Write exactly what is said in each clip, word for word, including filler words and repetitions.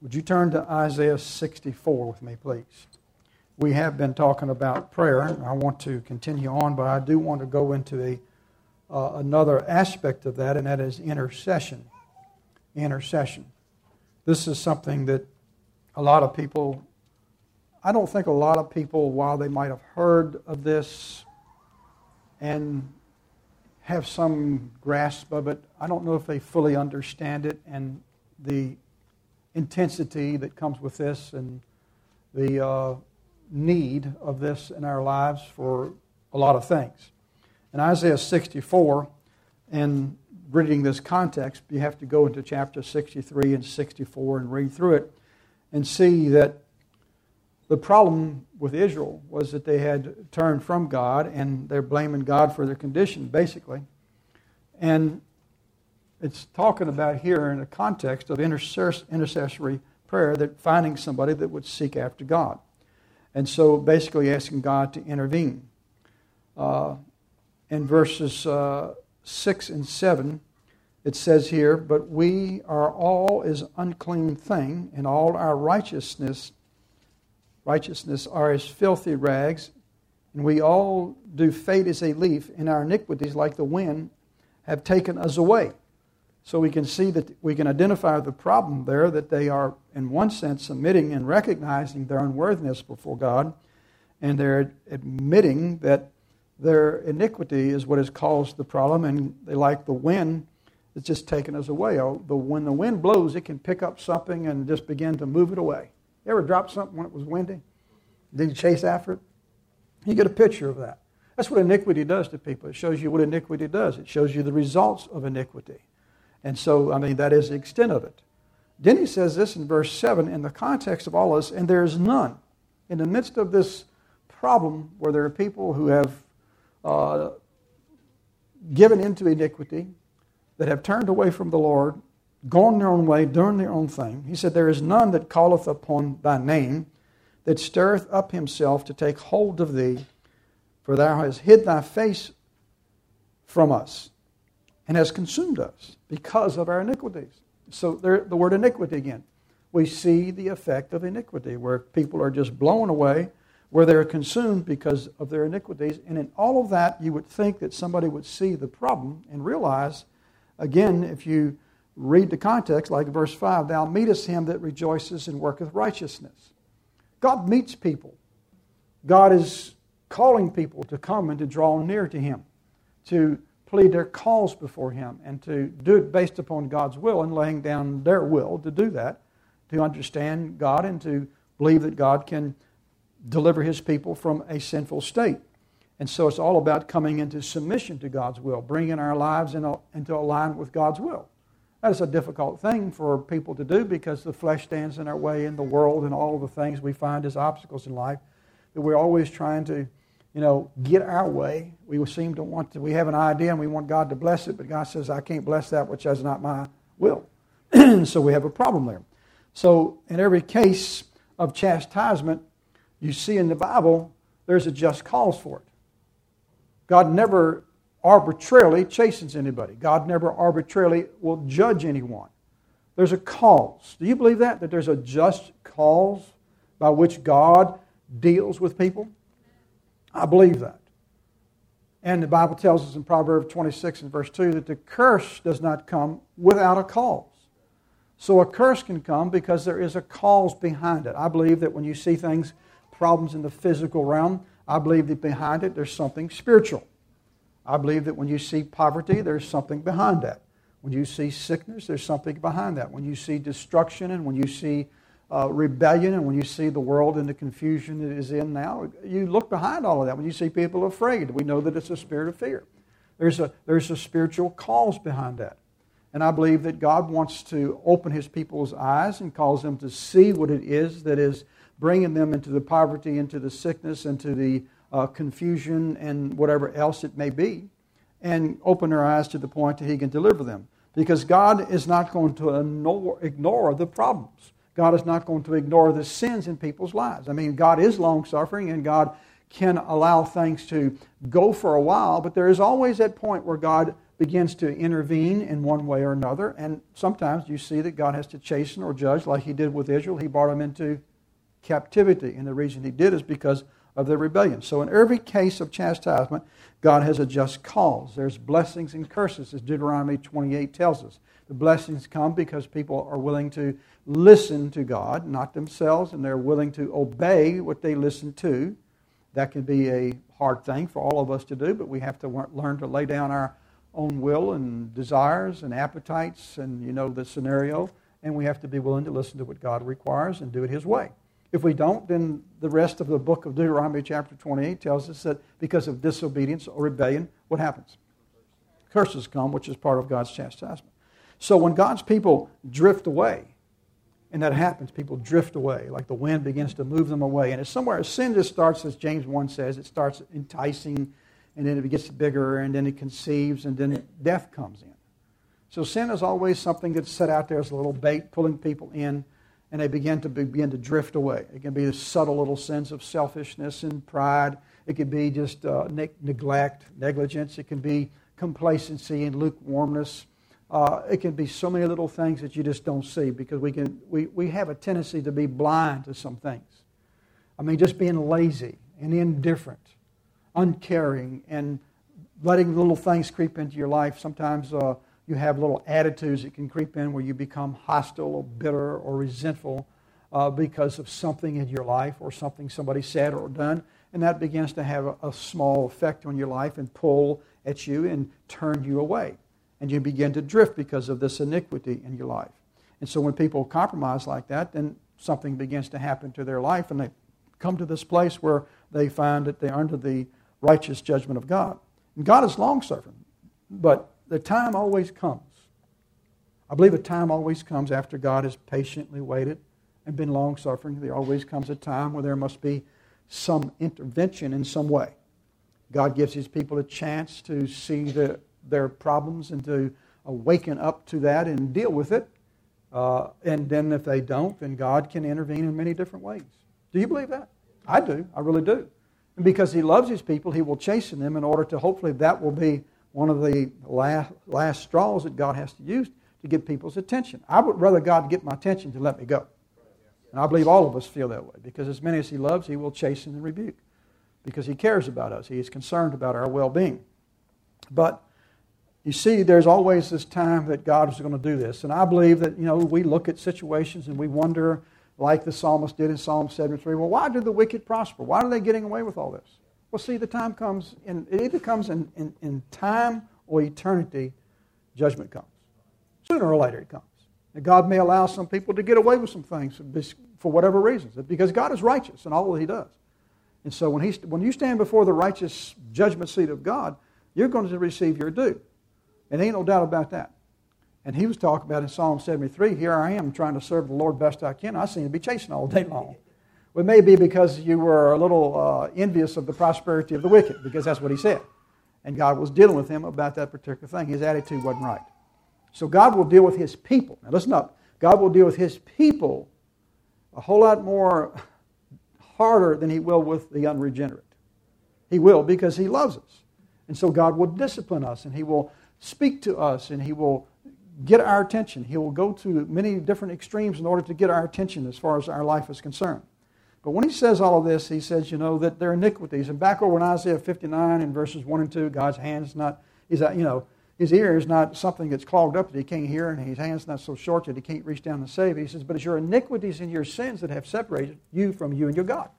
Would you turn to Isaiah sixty-four with me, please? We have been talking about prayer. I want to continue on, but I do want to go into a uh, another aspect of that, and that is intercession. Intercession. This is something that a lot of people, I don't think a lot of people, while they might have heard of this and have some grasp of it, I don't know if they fully understand it and the intensity that comes with this and the uh, need of this in our lives for a lot of things. In Isaiah sixty-four, and reading this context, you have to go into chapter sixty-three and sixty-four and read through it and see that the problem with Israel was that they had turned from God and they're blaming God for their condition, basically. And it's talking about here in the context of intercess- intercessory prayer, that finding somebody that would seek after God. And so basically asking God to intervene. Uh, in verses uh, six and seven, it says here, "But we are all as unclean thing, and all our righteousness righteousness are as filthy rags, and we all do fade as a leaf, and our iniquities, like the wind, have taken us away." So we can see that we can identify the problem there, that they are, in one sense, submitting and recognizing their unworthiness before God, and they're admitting that their iniquity is what has caused the problem, and they like the wind, it's just taken us away. The, when the wind blows, it can pick up something and just begin to move it away. You ever drop something when it was windy? Did you chase after it? You get a picture of that. That's what iniquity does to people. It shows you what iniquity does. It shows you the results of iniquity. And so, I mean, that is the extent of it. Then he says this in verse seven, in the context of all this, and there is none. In the midst of this problem where there are people who have uh, given into iniquity, that have turned away from the Lord, gone their own way, doing their own thing. He said, there is none that calleth upon thy name, that stirreth up himself to take hold of thee, for thou hast hid thy face from us, and has consumed us because of our iniquities. So there, the word iniquity again. We see the effect of iniquity, where people are just blown away, where they're consumed because of their iniquities. And in all of that, you would think that somebody would see the problem and realize, again, if you read the context, like verse five, thou meetest him that rejoices and worketh righteousness. God meets people. God is calling people to come and to draw near to him, to plead their cause before him, and to do it based upon God's will and laying down their will to do that, to understand God and to believe that God can deliver his people from a sinful state. And so it's all about coming into submission to God's will, bringing our lives in a, into alignment with God's will. That is a difficult thing for people to do because the flesh stands in our way in the world and all of the things we find as obstacles in life, that we're always trying to, you know, get our way. We seem to want to, we have an idea and we want God to bless it, but God says, I can't bless that which is not my will. So we have a problem there. So in every case of chastisement, you see in the Bible, there's a just cause for it. God never arbitrarily chastens anybody. God never arbitrarily will judge anyone. There's a cause. Do you believe that? That there's a just cause by which God deals with people? I believe that. And the Bible tells us in Proverbs twenty-six and verse two that the curse does not come without a cause. So a curse can come because there is a cause behind it. I believe that when you see things, problems in the physical realm, I believe that behind it there's something spiritual. I believe that when you see poverty, there's something behind that. When you see sickness, there's something behind that. When you see destruction and when you see uh, rebellion and when you see the world in the confusion it is in now, you look behind all of that. When you see people afraid, we know that it's a spirit of fear. There's a, there's a spiritual cause behind that. And I believe that God wants to open his people's eyes and cause them to see what it is that is bringing them into the poverty, into the sickness, into the uh, confusion and whatever else it may be, and open their eyes to the point that he can deliver them. Because God is not going to ignore, ignore the problems. God is not going to ignore the sins in people's lives. I mean, God is long-suffering and God can allow things to go for a while, but there is always that point where God begins to intervene in one way or another. And sometimes you see that God has to chasten or judge like he did with Israel. He brought them into captivity. And the reason he did is because of their rebellion. So in every case of chastisement, God has a just cause. There's blessings and curses, as Deuteronomy twenty-eight tells us. The blessings come because people are willing to listen to God, not themselves, and they're willing to obey what they listen to. That can be a hard thing for all of us to do, but we have to learn to lay down our own will and desires and appetites, and you know the scenario, and we have to be willing to listen to what God requires and do it his way. If we don't, then the rest of the book of Deuteronomy chapter twenty-eight tells us that because of disobedience or rebellion, what happens? Curses come, which is part of God's chastisement. So when God's people drift away, and that happens, people drift away, like the wind begins to move them away. And it's somewhere, sin just starts, as James one says, it starts enticing, and then it gets bigger, and then it conceives, and then death comes in. So sin is always something that's set out there as a little bait, pulling people in, and they begin to begin to drift away. It can be the subtle little sins of selfishness and pride. It could be just uh, ne- neglect, negligence. It can be complacency and lukewarmness. Uh, it can be so many little things that you just don't see because we can we, we have a tendency to be blind to some things. I mean, just being lazy and indifferent, uncaring, and letting little things creep into your life. Sometimes uh, you have little attitudes that can creep in where you become hostile or bitter or resentful uh, because of something in your life or something somebody said or done. And that begins to have a, a small effect on your life and pull at you and turn you away. And you begin to drift because of this iniquity in your life. And so when people compromise like that, then something begins to happen to their life and they come to this place where they find that they're under the righteous judgment of God. And God is long-suffering, but the time always comes. I believe a time always comes after God has patiently waited and been long-suffering. There always comes a time where there must be some intervention in some way. God gives his people a chance to see the, their problems and to awaken up to that and deal with it. Uh, and then if they don't, then God can intervene in many different ways. Do you believe that? I do. I really do. And because he loves his people, he will chasten them in order to hopefully that will be one of the last, last straws that God has to use to get people's attention. I would rather God get my attention to let me go. And I believe all of us feel that way because as many as he loves, he will chasten and rebuke because he cares about us. He is concerned about our well-being. But you see, there's always this time that God is going to do this. And I believe that, you know, we look at situations and we wonder, like the psalmist did in Psalm seventy-three, well, why do the wicked prosper? Why are they getting away with all this? Well, see, the time comes, in, it either comes in, in, in time or eternity, judgment comes. Sooner or later it comes. And God may allow some people to get away with some things for whatever reasons, because God is righteous in all that he does. And so when, he, when you stand before the righteous judgment seat of God, you're going to receive your due. And ain't no doubt about that. And he was talking about in Psalm seventy-three, here I am trying to serve the Lord best I can. I seem to be chasing all day long. Well, it may be because you were a little uh, envious of the prosperity of the wicked, because that's what he said. And God was dealing with him about that particular thing. His attitude wasn't right. So God will deal with his people. Now listen up. God will deal with his people a whole lot more harder than he will with the unregenerate. He will because he loves us. And so God will discipline us and he will speak to us and he will get our attention. He will go to many different extremes in order to get our attention as far as our life is concerned. But when he says all of this, he says, you know, that there are iniquities. And back over in Isaiah fifty-nine in verses one and two, God's hand is not, is that, you know, his ear is not something that's clogged up that he can't hear, and his hand's not so short that he can't reach down and save. He says, but it's your iniquities and your sins that have separated you from you and your God.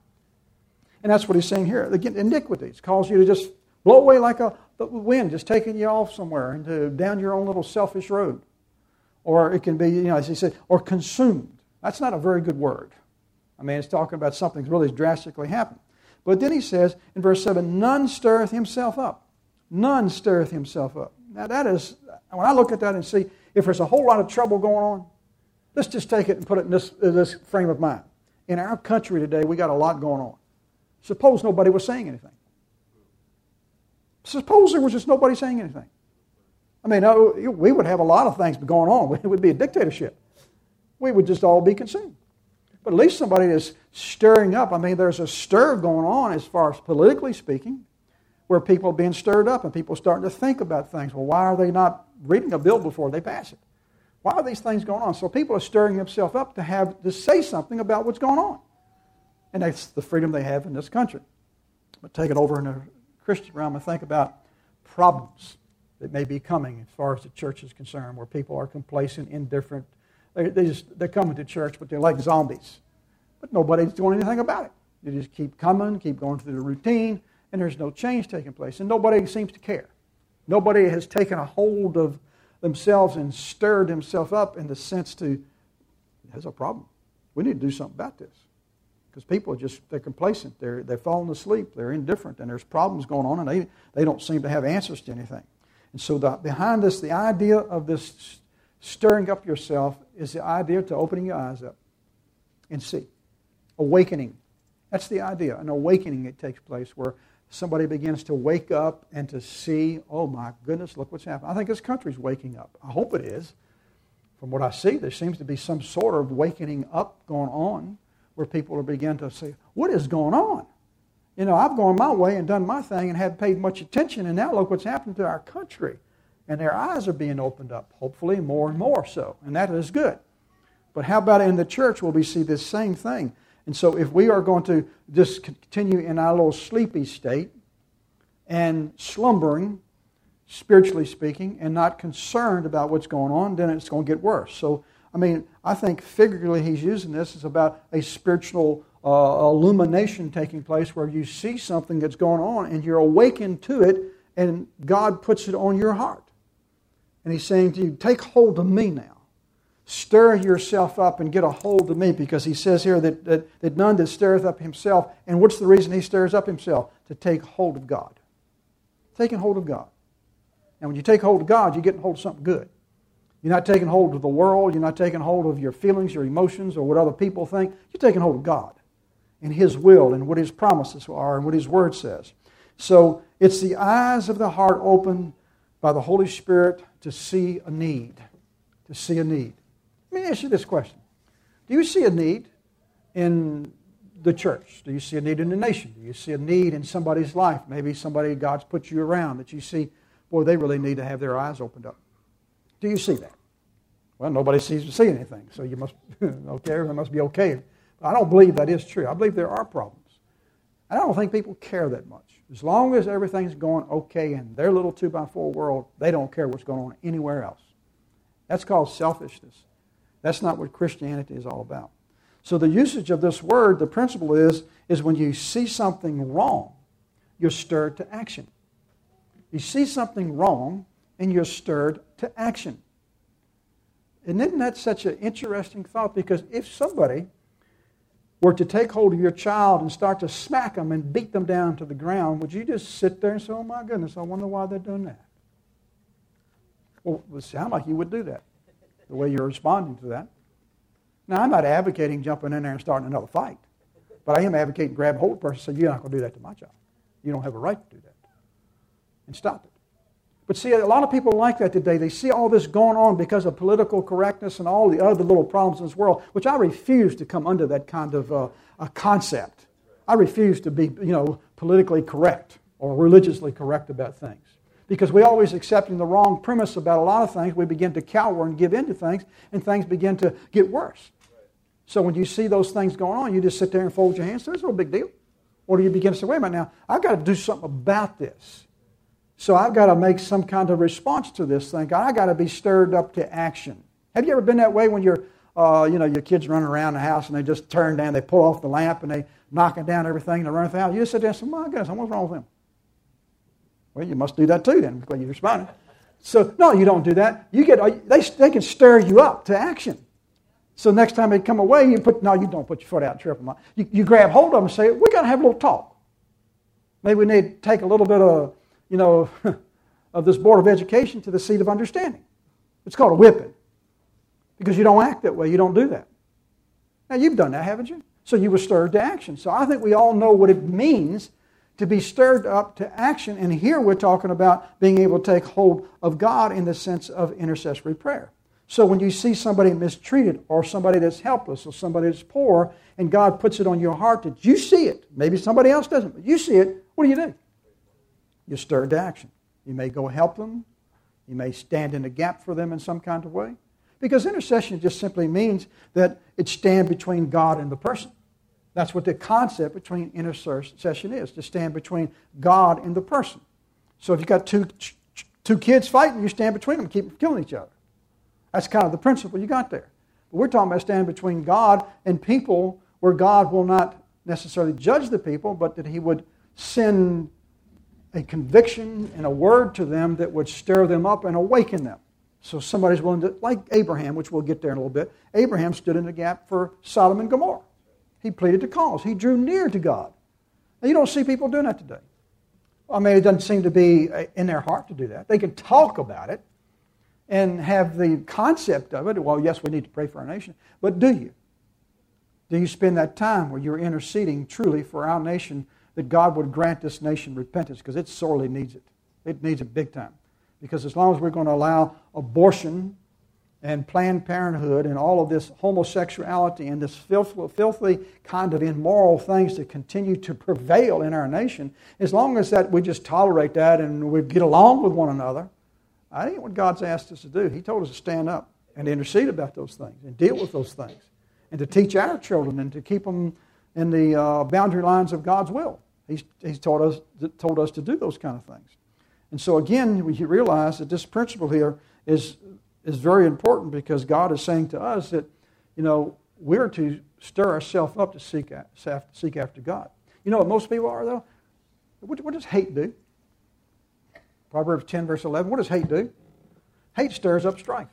And that's what he's saying here. Again, iniquities cause you to just blow away like a the wind, just taking you off somewhere into down your own little selfish road. Or it can be, you know, as he said, or consumed. That's not a very good word. I mean, it's talking about something that's really drastically happened. But then he says in verse seven, none stirreth himself up. None stirreth himself up. Now that is, when I look at that and see, if there's a whole lot of trouble going on, let's just take it and put it in this, in this frame of mind. In our country today, we got a lot going on. Suppose nobody was saying anything. Suppose there was just nobody saying anything. I mean, we would have a lot of things going on. It would be a dictatorship. We would just all be consumed. But at least somebody is stirring up. I mean, there's a stir going on as far as politically speaking. where people are being stirred up and people are starting to think about things. Well, why are they not reading a bill before they pass it? Why are these things going on? So people are stirring themselves up to have to say something about what's going on. And that's the freedom they have in this country. But take it over in the Christian realm and think about problems that may be coming as far as the church is concerned, where people are complacent, indifferent. They, they just, they're coming to church, but they're like zombies. But nobody's doing anything about it. They just keep coming, keep going through the routine, and there's no change taking place. And nobody seems to care. Nobody has taken a hold of themselves and stirred themselves up in the sense to, there's a problem. We need to do something about this. Because people are just, they're complacent. They're, they're falling asleep. They're indifferent. And there's problems going on, and they, they don't seem to have answers to anything. And so the, behind this, the idea of this stirring up yourself is the idea to opening your eyes up and see. Awakening. That's the idea. An awakening that takes place where somebody begins to wake up and to see, oh my goodness, look what's happening. I think this country's waking up. I hope it is. From what I see, there seems to be some sort of wakening up going on where people are beginning to say, what is going on? You know, I've gone my way and done my thing and hadn't paid much attention, and now look what's happened to our country. And their eyes are being opened up, hopefully more and more so, and that is good. But how about in the church where we see this same thing? And so if we are going to just continue in our little sleepy state and slumbering, spiritually speaking, and not concerned about what's going on, then it's going to get worse. So, I mean, I think figuratively he's using this as about a spiritual uh, illumination taking place where you see something that's going on and you're awakened to it and God puts it on your heart. And he's saying to you, take hold of me now. Stir yourself up and get a hold of me, because he says here that, that, that none that stirreth up himself. And what's the reason he stirs up himself? To take hold of God. Taking hold of God. And when you take hold of God, you're getting hold of something good. You're not taking hold of the world. You're not taking hold of your feelings, your emotions, or what other people think. You're taking hold of God and His will and what His promises are and what His Word says. So it's the eyes of the heart opened by the Holy Spirit to see a need. To see a need. Let me ask you this question. Do you see a need in the church? Do you see a need in the nation? Do you see a need in somebody's life? Maybe somebody God's put you around that you see, boy, they really need to have their eyes opened up. Do you see that? Well, nobody seems to see anything, so you must, okay, everything must be okay. But I don't believe that is true. I believe there are problems. I don't think people care that much. As long as everything's going okay in their little two by four world, they don't care what's going on anywhere else. That's called selfishness. That's not what Christianity is all about. So the usage of this word, the principle is, is when you see something wrong, you're stirred to action. You see something wrong, and you're stirred to action. And isn't that such an interesting thought? Because if somebody were to take hold of your child and start to smack them and beat them down to the ground, would you just sit there and say, oh my goodness, I wonder why they're doing that? Well, it would sound like you would do that, the way you're responding to that. Now, I'm not advocating jumping in there and starting another fight, but I am advocating grab hold of the person and say, you're not going to do that to my child. You don't have a right to do that. And stop it. But see, a lot of people like that today. They see all this going on because of political correctness and all the other little problems in this world, which I refuse to come under that kind of uh, a concept. I refuse to be, you know, politically correct or religiously correct about things. Because we always accepting the wrong premise about a lot of things, we begin to cower and give in to things, and things begin to get worse. So when you see those things going on, you just sit there and fold your hands. There's no big deal. Or do you begin to say, wait a minute now, I've got to do something about this. So I've got to make some kind of response to this thing. I've got to be stirred up to action. Have you ever been that way when you're, uh, you know, your kids running around the house and they just turn down, they pull off the lamp and they knocking down everything and they run through the house? You just sit there and say, my goodness, what's wrong with them? Well, you must do that too then, because you're responding. So, no, you don't do that. You get they they can stir you up to action. So next time they come away, you put no, you don't put your foot out and trip them up. You, you grab hold of them and say, we got to have a little talk. Maybe we need to take a little bit of, you know, of this Board of Education to the seat of understanding. It's called a whipping. Because you don't act that way. You don't do that. Now, you've done that, haven't you? So you were stirred to action. So I think we all know what it means to be stirred up to action. And here we're talking about being able to take hold of God in the sense of intercessory prayer. So when you see somebody mistreated or somebody that's helpless or somebody that's poor and God puts it on your heart that you see it, maybe somebody else doesn't, but you see it, what do you do? you stir to action. You may go help them. You may stand in the gap for them in some kind of way. Because intercession just simply means that it stands between God and the person. That's what the concept between intercession is, to stand between God and the person. So if you've got two, two kids fighting, you stand between them and keep them killing each other. That's kind of the principle you got there. But we're talking about standing between God and people where God will not necessarily judge the people, but that He would send a conviction and a word to them that would stir them up and awaken them. So somebody's willing to, like Abraham, which we'll get there in a little bit. Abraham stood in the gap for Sodom and Gomorrah. He pleaded the cause. He drew near to God. Now, you don't see people doing that today. I mean, it doesn't seem to be in their heart to do that. They can talk about it and have the concept of it. Well, yes, we need to pray for our nation. But do you? Do you spend that time where you're interceding truly for our nation, that God would grant this nation repentance? Because it sorely needs it. It needs it big time. Because as long as we're going to allow abortion and Planned Parenthood and all of this homosexuality and this filthy kind of immoral things to continue to prevail in our nation, as long as that we just tolerate that and we get along with one another, I ain't what God's asked us to do. He told us to stand up and intercede about those things and deal with those things and to teach our children and to keep them in the uh, boundary lines of God's will. He's, he's taught us, told us to do those kind of things. And so again, we realize that this principle here is, is very important because God is saying to us that, you know, we're to stir ourselves up to seek, seek after God. You know what most people are, though? What, what does hate do? Proverbs ten, verse eleven. What does hate do? Hate stirs up strife.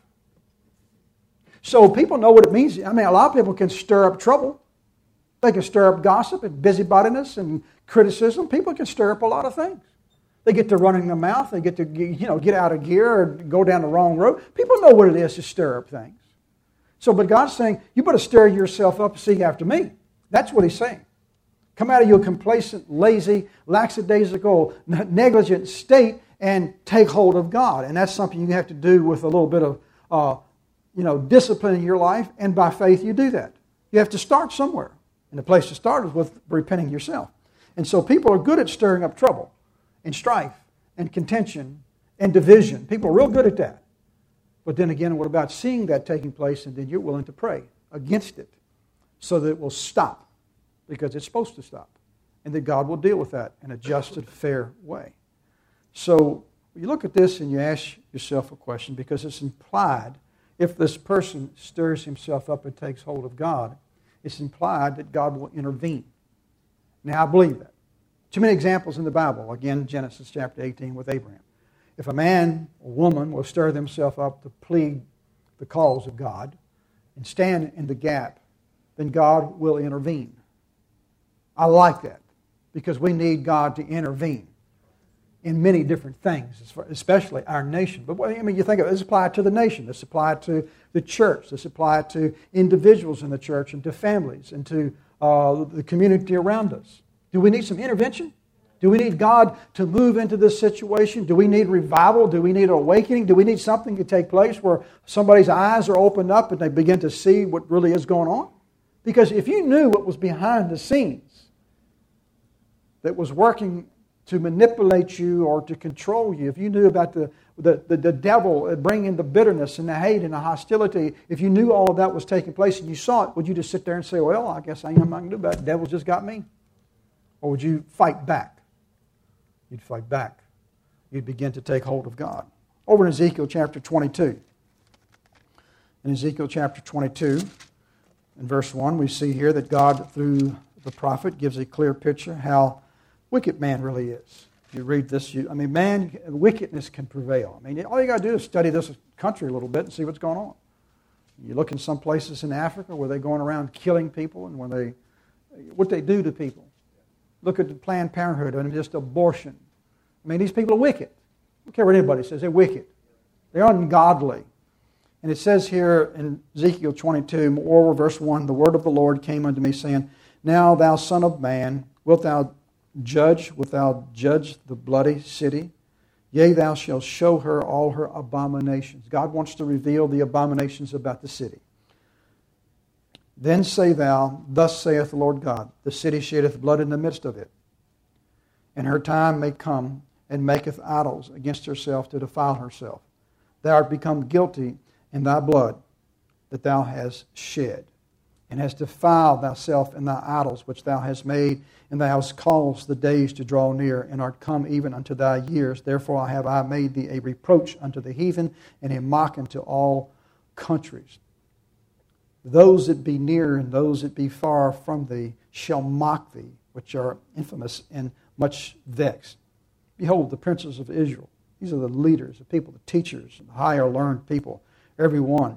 So people know what it means. I mean, a lot of people can stir up trouble. They can stir up gossip and busybodiness and criticism. People can stir up a lot of things. They get to running their mouth. They get to, you know, get out of gear or go down the wrong road. People know what it is to stir up things. So, but God's saying, you better stir yourself up and seek after me. That's what He's saying. Come out of your complacent, lazy, lackadaisical, negligent state and take hold of God. And that's something you have to do with a little bit of, uh, you know, discipline in your life. And by faith, you do that. You have to start somewhere. And the place to start is with repenting yourself. And so people are good at stirring up trouble and strife and contention and division. People are real good at that. But then again, what about seeing that taking place and then you're willing to pray against it so that it will stop because it's supposed to stop and that God will deal with that in a just and fair way. So you look at this and you ask yourself a question because it's implied if this person stirs himself up and takes hold of God, it's implied that God will intervene. Now I believe that. Too many examples in the Bible. Again, Genesis chapter eighteen with Abraham. If a man or woman will stir themselves up to plead the cause of God and stand in the gap, then God will intervene. I like that because we need God to intervene in many different things, especially our nation. But I mean, you think of it, this applies to the nation. This applies to the church. This applies to individuals in the church and to families and to uh, the community around us. Do we need some intervention? Do we need God to move into this situation? Do we need revival? Do we need awakening? Do we need something to take place where somebody's eyes are opened up and they begin to see what really is going on? Because if you knew what was behind the scenes that was working to manipulate you or to control you, if you knew about the, the, the, the devil bringing the bitterness and the hate and the hostility, if you knew all of that was taking place and you saw it, would you just sit there and say, well, I guess I ain't nothing I can do about it. The devil's just got me? Or would you fight back? You'd fight back. You'd begin to take hold of God. Over in Ezekiel chapter twenty-two. In Ezekiel chapter twenty-two, in verse one, we see here that God, through the prophet, gives a clear picture how wicked man really is. If you read this, you, I mean, man, wickedness can prevail. I mean, all you got to do is study this country a little bit and see what's going on. You look in some places in Africa where they're going around killing people and when they, what they do to people. Look at the Planned Parenthood and just abortion. I mean, these people are wicked. I don't care what anybody says. They're wicked. They're ungodly. And it says here in Ezekiel twenty-two, moreover, verse one, the word of the Lord came unto me, saying, now, thou son of man, wilt thou judge, wilt thou judge the bloody city? Yea, thou shalt show her all her abominations. God wants to reveal the abominations about the city. Then say thou, thus saith the Lord God, the city sheddeth blood in the midst of it. And her time may come, and maketh idols against herself to defile herself. Thou art become guilty in thy blood that thou hast shed, and hast defiled thyself in thy idols which thou hast made, and thou hast caused the days to draw near, and art come even unto thy years. Therefore have I made thee a reproach unto the heathen, and a mock unto all countries. Those that be near and those that be far from thee shall mock thee, which are infamous and much vexed. Behold, the princes of Israel. These are the leaders, the people, the teachers, the higher learned people, every one,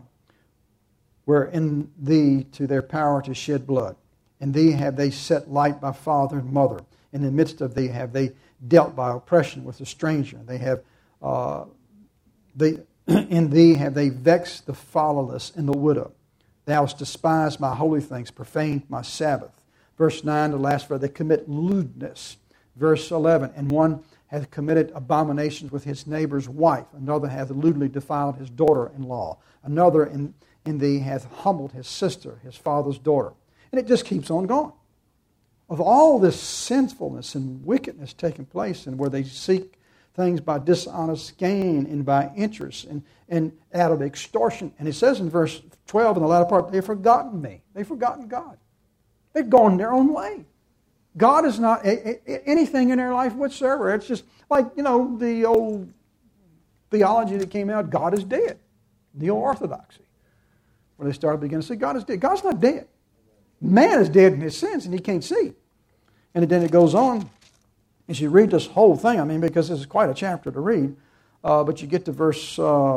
were in thee to their power to shed blood. In thee have they set light by father and mother. In the midst of thee have they dealt by oppression with the stranger. They have, uh, they, in thee have they vexed the fatherless and the widow. Thou hast despised my holy things, profaned my Sabbath. Verse nine, the last verse, they commit lewdness. Verse eleven, and one hath committed abominations with his neighbor's wife. Another hath lewdly defiled his daughter-in-law. Another in, in thee hath humbled his sister, his father's daughter. And it just keeps on going. Of all this sinfulness and wickedness taking place, and where they seek things by dishonest gain and by interest and, and out of extortion. And it says in verse twelve in the latter part, they've forgotten me. They've forgotten God. They've gone their own way. God is not a, a, anything in their life whatsoever. It's just like, you know, the old theology that came out, God is dead. Neo-orthodoxy. Where they started beginning to say, God is dead. God's not dead. Man is dead in his sins and he can't see. And then it goes on, as you read this whole thing, I mean, because this is quite a chapter to read, uh, but you get to verse uh,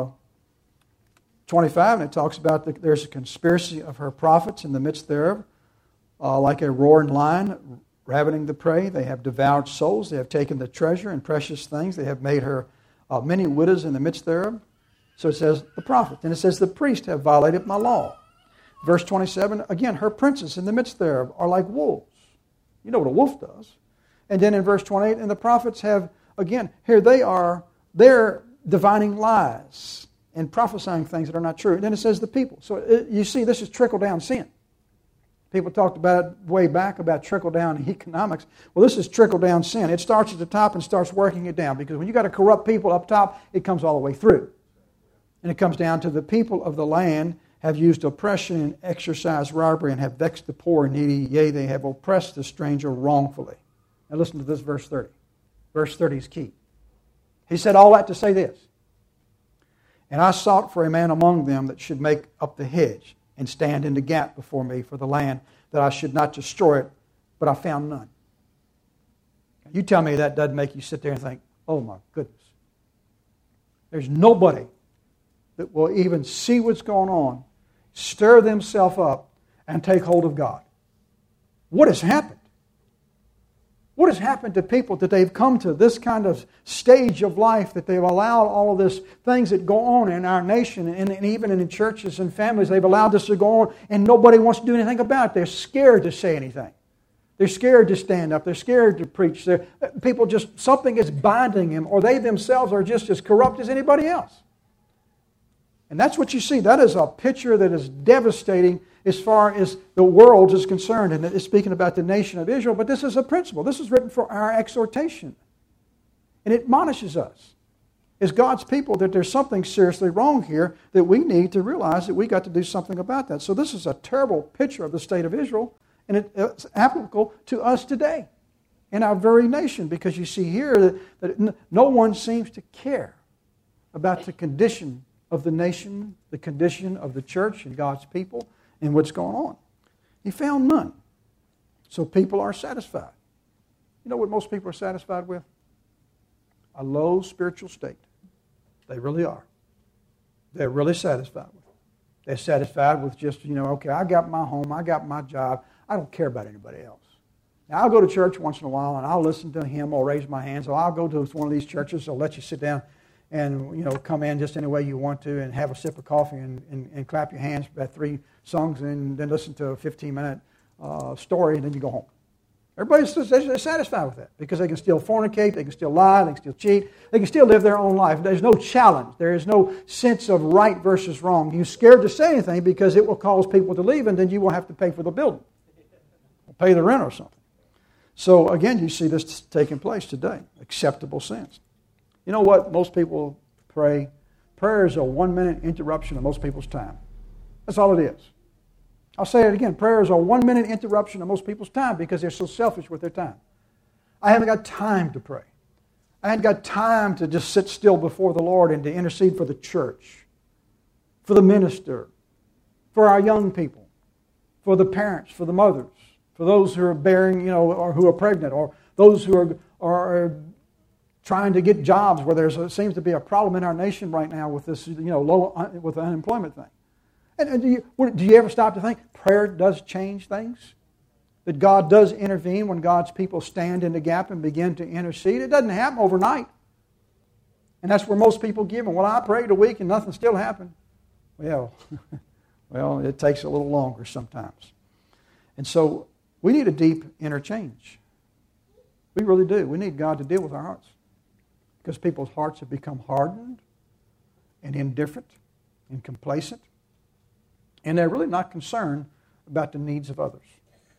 twenty-five, and it talks about the, there's a conspiracy of her prophets in the midst thereof, uh, like a roaring lion, ravening the prey. They have devoured souls. They have taken the treasure and precious things. They have made her uh, many widows in the midst thereof. So it says the prophet. And it says the priests have violated my law. Verse twenty-seven, again, her princes in the midst thereof are like wolves. You know what a wolf does. And then in verse twenty-eight, and the prophets have, again, here they are, they're divining lies and prophesying things that are not true. And then it says the people. So it, you see, this is trickle-down sin. People talked about it way back about trickle-down economics. Well, this is trickle-down sin. It starts at the top and starts working it down. Because when you got to corrupt people up top, it comes all the way through. And it comes down to the people of the land have used oppression and exercised robbery and have vexed the poor and needy. Yea, they have oppressed the stranger wrongfully. Now listen to this verse thirty. Verse thirty is key. He said all that to say this. And I sought for a man among them that should make up the hedge and stand in the gap before me for the land, that I should not destroy it, but I found none. You tell me that doesn't make you sit there and think, oh my goodness. There's nobody that will even see what's going on, stir themselves up, and take hold of God. What has happened? What has happened to people that they've come to this kind of stage of life, that they've allowed all of these things that go on in our nation and, and even in the churches and families, they've allowed this to go on and nobody wants to do anything about it. They're scared to say anything. They're scared to stand up. They're scared to preach. They're, people just, something is binding them, or they themselves are just as corrupt as anybody else. And that's what you see. That is a picture that is devastating as far as the world is concerned. And it's speaking about the nation of Israel. But this is a principle. This is written for our exhortation. And it admonishes us as God's people that there's something seriously wrong here, that we need to realize that we got to do something about that. So this is a terrible picture of the state of Israel. And it's applicable to us today in our very nation. Because you see here that, that no one seems to care about the condition of the nation, the condition of the church and God's people, and what's going on. He found none. So people are satisfied. You know what most people are satisfied with? A low spiritual state. They really are. They're really satisfied with it. They're satisfied with just, you know, okay, I got my home, I got my job, I don't care about anybody else. Now, I'll go to church once in a while, and I'll listen to a hymn or raise my hands, or I'll go to one of these churches, they'll let you sit down and, you know, come in just any way you want to and have a sip of coffee and, and, and clap your hands for about three songs and then listen to a fifteen-minute uh, story, and then you go home. Everybody's satisfied with that because they can still fornicate, they can still lie, they can still cheat, they can still live their own life. There's no challenge. There is no sense of right versus wrong. You're scared to say anything because it will cause people to leave, and then you will have to pay for the building, or pay the rent or something. So again, you see this taking place today. Acceptable sins. You know what most people pray? Prayer is a one-minute interruption of most people's time. That's all it is. I'll say it again. Prayer is a one-minute interruption of most people's time because they're so selfish with their time. I haven't got time to pray. I haven't got time to just sit still before the Lord and to intercede for the church, for the minister, for our young people, for the parents, for the mothers, for those who are bearing, you know, or who are pregnant, or those who are, are trying to get jobs where there seems to be a problem in our nation right now with this, you know, low with the unemployment thing. And, and do you do you ever stop to think prayer does change things? That God does intervene when God's people stand in the gap and begin to intercede. It doesn't happen overnight. And that's where most people give them. Well, I prayed a week and nothing still happened. Well, well, it takes a little longer sometimes. And so we need a deep interchange. We really do. We need God to deal with our hearts. Because people's hearts have become hardened and indifferent and complacent. And they're really not concerned about the needs of others.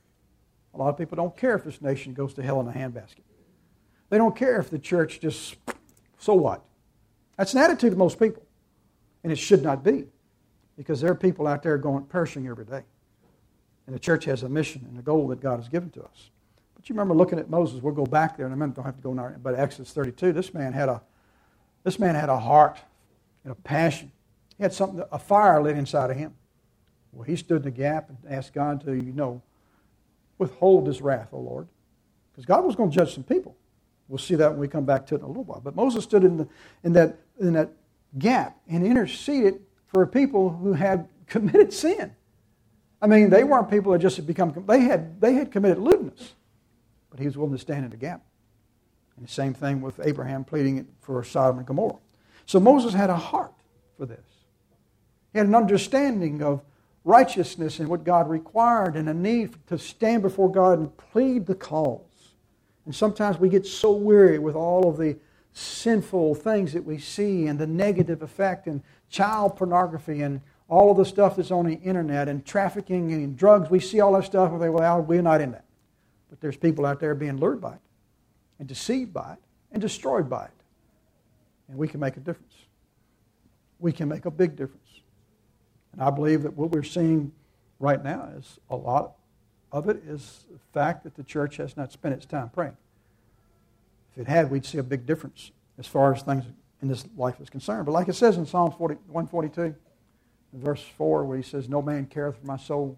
A lot of people don't care if this nation goes to hell in a handbasket. They don't care if the church just, so what? That's an attitude of most people. And it should not be. Because there are people out there going perishing every day. And the church has a mission and a goal that God has given to us. But you remember looking at Moses, we'll go back there in a minute, don't have to go now, but Exodus thirty-two, this man had a this man had a heart and a passion. He had something, a fire lit inside of him. Well, he stood in the gap and asked God to, you know, withhold his wrath, O Lord. Because God was going to judge some people. We'll see that when we come back to it in a little while. But Moses stood in, the, in, that, in that gap and interceded for people who had committed sin. I mean, they weren't people that just had become, they had, they had committed lewdness. But he was willing to stand in the gap. And the same thing with Abraham pleading it for Sodom and Gomorrah. So Moses had a heart for this. He had an understanding of righteousness and what God required and a need to stand before God and plead the cause. And sometimes we get so weary with all of the sinful things that we see and the negative effect and child pornography and all of the stuff that's on the internet and trafficking and drugs. We see all that stuff and we say, well, we're not in that. But there's people out there being lured by it and deceived by it and destroyed by it. And we can make a difference. We can make a big difference. And I believe that what we're seeing right now is a lot of it is the fact that the church has not spent its time praying. If it had, we'd see a big difference as far as things in this life is concerned. But like it says in Psalms one forty-two, verse four, where he says, no man careth for my soul.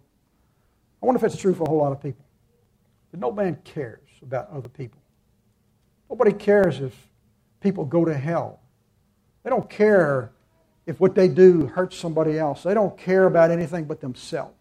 I wonder if it's true for a whole lot of people. But no man cares about other people. Nobody cares if people go to hell. They don't care if what they do hurts somebody else. They don't care about anything but themselves.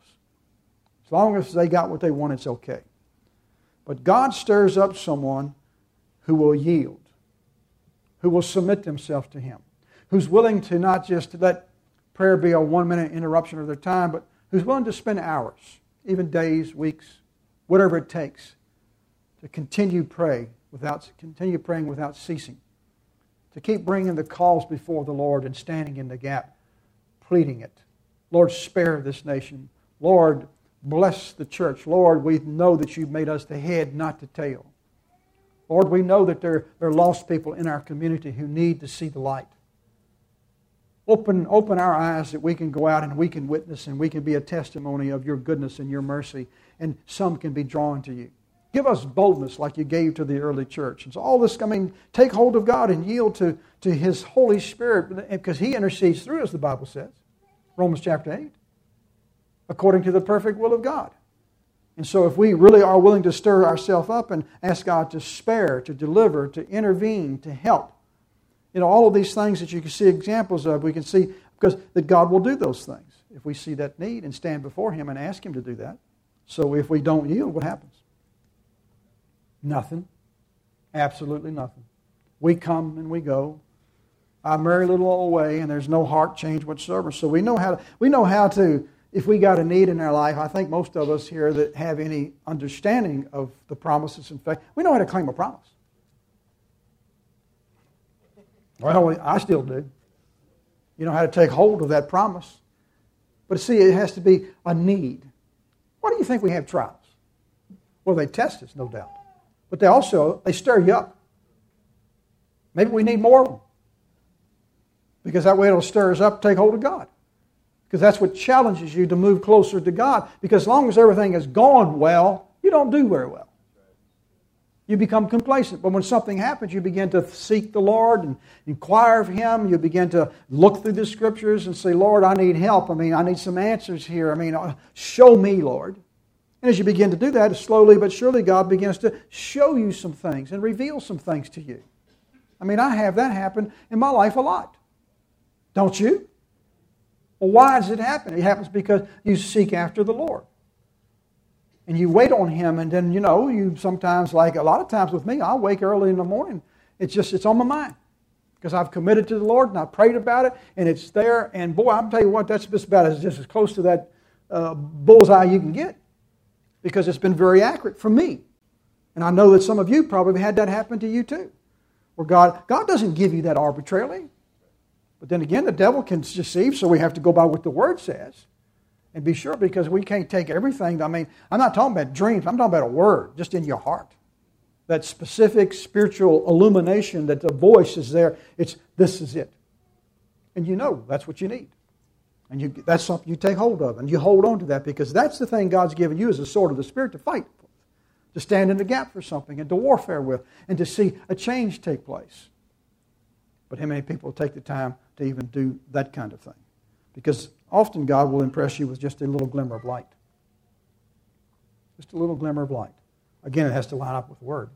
As long as they got what they want, it's okay. But God stirs up someone who will yield, who will submit themselves to Him, who's willing to not just let prayer be a one-minute interruption of their time, but who's willing to spend hours, even days, weeks, whatever it takes, to continue pray without continue praying without ceasing, to keep bringing the calls before the Lord and standing in the gap, pleading it. Lord, spare this nation. Lord, bless the church. Lord, we know that you've made us the head, not the tail. Lord, we know that there, there are lost people in our community who need to see the light. Open, open our eyes that we can go out and we can witness and we can be a testimony of your goodness and your mercy, and some can be drawn to you. Give us boldness like you gave to the early church. And so all this, I mean, take hold of God and yield to, to His Holy Spirit, because He intercedes through us, the Bible says. Romans chapter eight. According to the perfect will of God. And so if we really are willing to stir ourselves up and ask God to spare, to deliver, to intervene, to help, you know, all of these things that you can see examples of, we can see because that God will do those things if we see that need and stand before Him and ask Him to do that. So if we don't yield, what happens? Nothing. Absolutely nothing. We come and we go. Our merry little old way, and there's no heart change whatsoever. So we know how to, we know how to, if we got a need in our life, I think most of us here that have any understanding of the promises and faith, we know how to claim a promise. Well, I still do. You know how to take hold of that promise. But see, it has to be a need. Why do you think we have trials? Well, they test us, no doubt. But they also, they stir you up. Maybe we need more of them. Because that way it'll stir us up, take hold of God. Because that's what challenges you to move closer to God. Because as long as everything has gone well, you don't do very well. You become complacent. But when something happens, you begin to seek the Lord and inquire of Him. You begin to look through the Scriptures and say, Lord, I need help. I mean, I need some answers here. I mean, show me, Lord. And as you begin to do that, slowly but surely God begins to show you some things and reveal some things to you. I mean, I have that happen in my life a lot. Don't you? Well, why does it happen? It happens because you seek after the Lord. And you wait on Him, and then, you know, you sometimes, like a lot of times with me, I'll wake early in the morning. It's just, it's on my mind. Because I've committed to the Lord, and I've prayed about it, and it's there. And boy, I'm telling you what, that's just about as, just as close to that uh, bullseye you can get. Because it's been very accurate for me. And I know that some of you probably had that happen to you too. Where God, God doesn't give you that arbitrarily. But then again, the devil can deceive, so we have to go by what the Word says. And be sure, because we can't take everything. I mean, I'm not talking about dreams. I'm talking about a word just in your heart. That specific spiritual illumination that the voice is there. It's, this is it. And you know that's what you need. And you, that's something you take hold of. And you hold on to that, because that's the thing God's given you as a sword of the Spirit to fight for. To stand in the gap for something and to warfare with. And to see a change take place. But how many people take the time to even do that kind of thing? Because often God will impress you with just a little glimmer of light. Just a little glimmer of light. Again, it has to line up with the Word.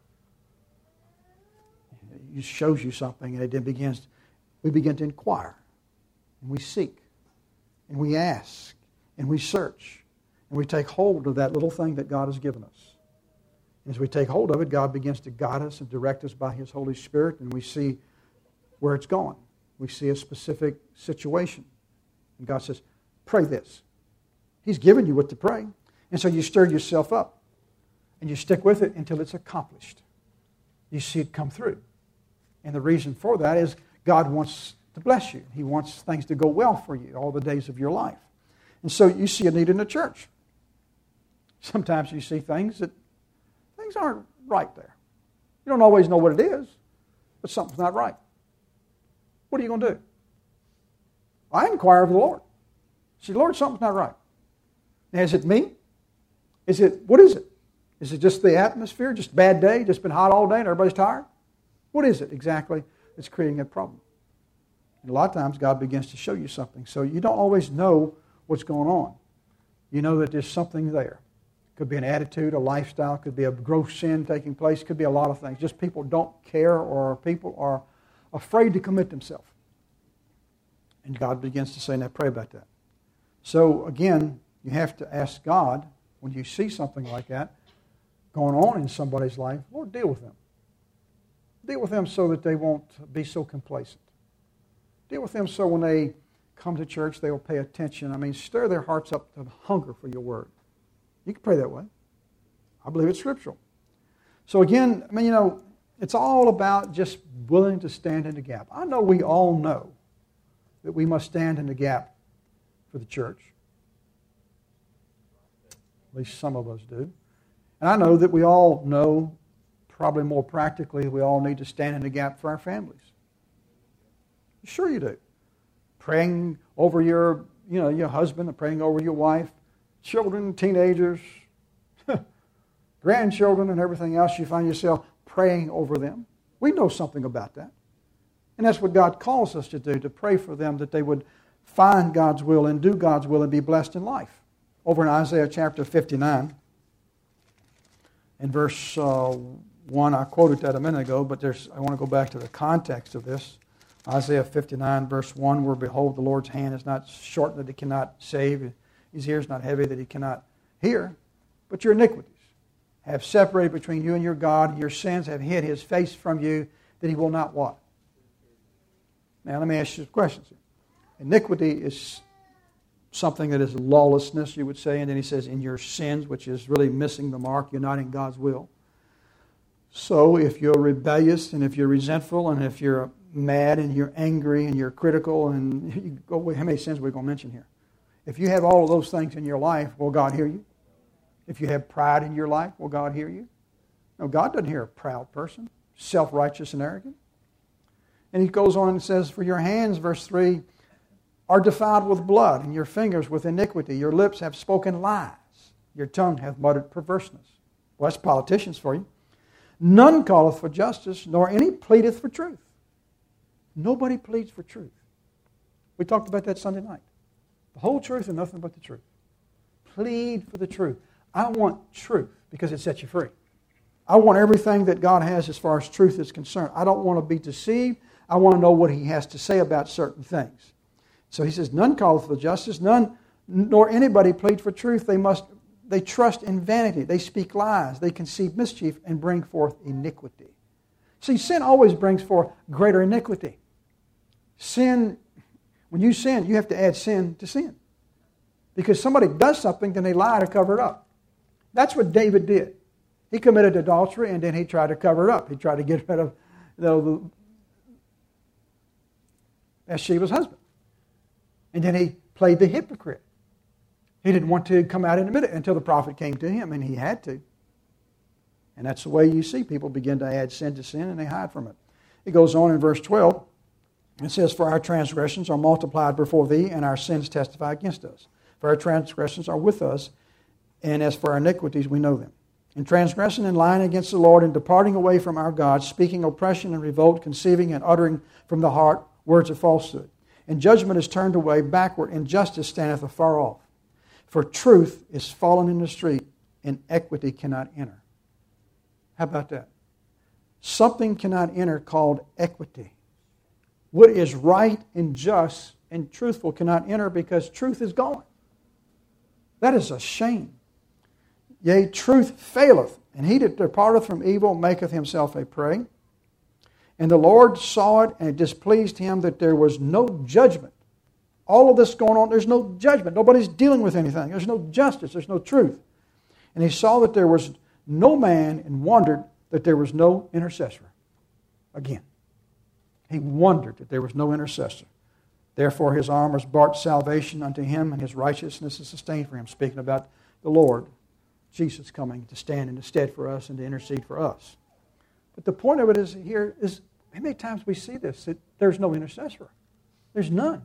It shows you something, and it then begins, we begin to inquire. And we seek. And we ask. And we search. And we take hold of that little thing that God has given us. And as we take hold of it, God begins to guide us and direct us by His Holy Spirit, and we see where it's going. We see a specific situation. And God says, pray this. He's given you what to pray. And so you stir yourself up. And you stick with it until it's accomplished. You see it come through. And the reason for that is God wants to bless you. He wants things to go well for you all the days of your life. And so you see a need in the church. Sometimes you see things that things aren't right there. You don't always know what it is, but something's not right. What are you going to do? I inquire of the Lord. I say, Lord, something's not right. Now, is it me? Is it, what is it? Is it just the atmosphere, just a bad day, just been hot all day and everybody's tired? What is it exactly that's creating that problem? And a lot of times God begins to show you something. So you don't always know what's going on. You know that there's something there. It could be an attitude, a lifestyle, could be a gross sin taking place, could be a lot of things. Just people don't care, or people are afraid to commit themselves. And God begins to say, now pray about that. So again, you have to ask God, when you see something like that going on in somebody's life, Lord, deal with them. Deal with them so that they won't be so complacent. Deal with them so when they come to church, they will pay attention. I mean, stir their hearts up to hunger for your word. You can pray that way. I believe it's scriptural. So again, I mean, you know, it's all about just willing to stand in the gap. I know we all know that we must stand in the gap for the church. At least some of us do. And I know that we all know, probably more practically, we all need to stand in the gap for our families. Sure you do. Praying over your, you know, your husband, and praying over your wife, children, teenagers, grandchildren, and everything else. You find yourself praying over them. We know something about that. And that's what God calls us to do, to pray for them, that they would find God's will and do God's will and be blessed in life. Over in Isaiah chapter fifty-nine, in verse uh, one, I quoted that a minute ago, but there's I want to go back to the context of this. Isaiah fifty-nine, verse one, where behold, the Lord's hand is not short that He cannot save, His ear is not heavy that He cannot hear, but your iniquities have separated between you and your God, your sins have hid His face from you, that He will not what? Now let me ask you some questions here. Iniquity is something that is lawlessness, you would say, and then He says, in your sins, which is really missing the mark, you're not in God's will. So if you're rebellious, and if you're resentful, and if you're mad, and you're angry, and you're critical, and you go, how many sins are we going to mention here? If you have all of those things in your life, will God hear you? If you have pride in your life, will God hear you? No, God doesn't hear a proud person, self-righteous and arrogant. And he goes on and says, for your hands, verse three, are defiled with blood, and your fingers with iniquity. Your lips have spoken lies. Your tongue hath muttered perverseness. Well, that's politicians for you. None calleth for justice, nor any pleadeth for truth. Nobody pleads for truth. We talked about that Sunday night. The whole truth and nothing but the truth. Plead for the truth. I want truth because it sets you free. I want everything that God has as far as truth is concerned. I don't want to be deceived. I want to know what He has to say about certain things. So He says, none calleth for justice, none, nor anybody plead for truth. They must, they trust in vanity. They speak lies. They conceive mischief and bring forth iniquity. See, sin always brings forth greater iniquity. Sin, when you sin, you have to add sin to sin. Because somebody does something, then they lie to cover it up. That's what David did. He committed adultery, and then he tried to cover it up. He tried to get rid of you know, Bathsheba's husband. And then he played the hypocrite. He didn't want to come out and admit it until the prophet came to him, and he had to. And that's the way you see people begin to add sin to sin, and they hide from it. It goes on in verse twelve. It says, for our transgressions are multiplied before thee, and our sins testify against us. For our transgressions are with us, and as for our iniquities, we know them. In transgressing and lying against the Lord, and departing away from our God, speaking oppression and revolt, conceiving and uttering from the heart words of falsehood. And judgment is turned away backward, and justice standeth afar off. For truth is fallen in the street, and equity cannot enter. How about that? Something cannot enter called equity. What is right and just and truthful cannot enter because truth is gone. That is a shame. Yea, truth faileth, and he that departeth from evil maketh himself a prey. And the Lord saw it, and it displeased him that there was no judgment. All of this going on, there's no judgment. Nobody's dealing with anything. There's no justice. There's no truth. And he saw that there was no man, and wondered that there was no intercessor. Again, he wondered that there was no intercessor. Therefore his arm was brought salvation unto him, and his righteousness is sustained for him. Speaking about the Lord, Jesus coming to stand in the stead for us and to intercede for us. But the point of it is here is, how many times we see this, that there's no intercessor. There's none.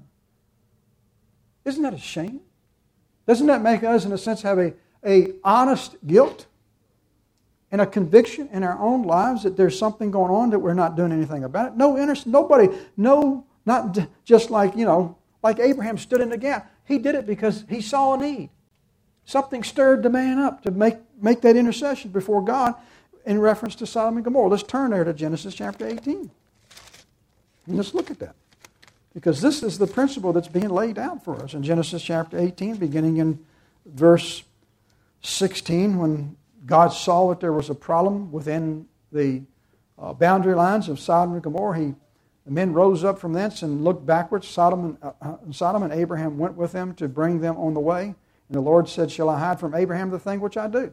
Isn't that a shame? Doesn't that make us, in a sense, have a, a honest guilt and a conviction in our own lives that there's something going on that we're not doing anything about it? No inter- nobody, no, not just like, you know, like Abraham stood in the gap. He did it because he saw a need. Something stirred the man up to make, make that intercession before God in reference to Sodom and Gomorrah. Let's turn there to Genesis chapter eighteen. And let's look at that. Because this is the principle that's being laid out for us in Genesis chapter eighteen, beginning in verse sixteen, when God saw that there was a problem within the uh, boundary lines of Sodom and Gomorrah. He, the men rose up from thence and looked backwards. Sodom and, uh, Sodom and Abraham went with them to bring them on the way. And the Lord said, shall I hide from Abraham the thing which I do?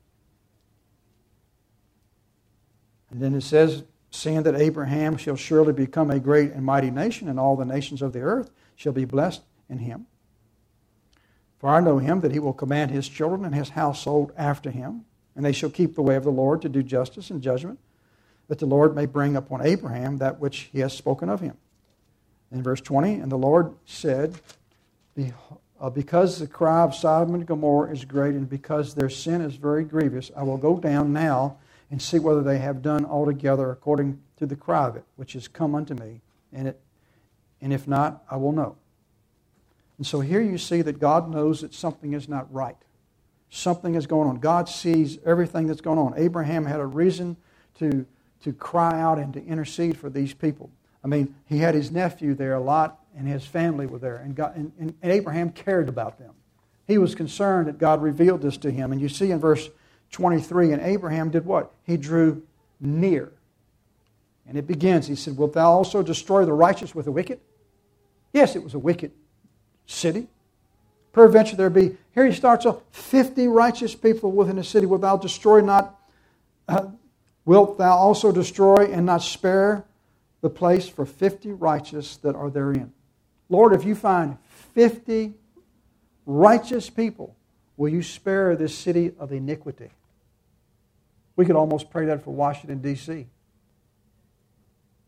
And then it says, seeing that Abraham shall surely become a great and mighty nation, and all the nations of the earth shall be blessed in him. For I know him that he will command his children and his household after him, and they shall keep the way of the Lord to do justice and judgment, that the Lord may bring upon Abraham that which he has spoken of him. In verse twenty, and the Lord said, because the cry of Sodom and Gomorrah is great, and because their sin is very grievous, I will go down now and see whether they have done altogether according to the cry of it, which is come unto me, and it, and if not, I will know. And so here you see that God knows that something is not right. Something is going on. God sees everything that's going on. Abraham had a reason to, to cry out and to intercede for these people. I mean, he had his nephew there a lot, and his family were there, and, God, and, and Abraham cared about them. He was concerned that God revealed this to him. And you see in verse twenty-three, and Abraham did what? He drew near. And it begins, he said, wilt thou also destroy the righteous with the wicked? Yes, it was a wicked city. Peradventure there be, here he starts off, fifty righteous people within the city. Wilt thou destroy not, uh, wilt thou also destroy and not spare the place for fifty righteous that are therein? Lord, if you find fifty righteous people, will you spare this city of iniquity? We could almost pray that for Washington, D C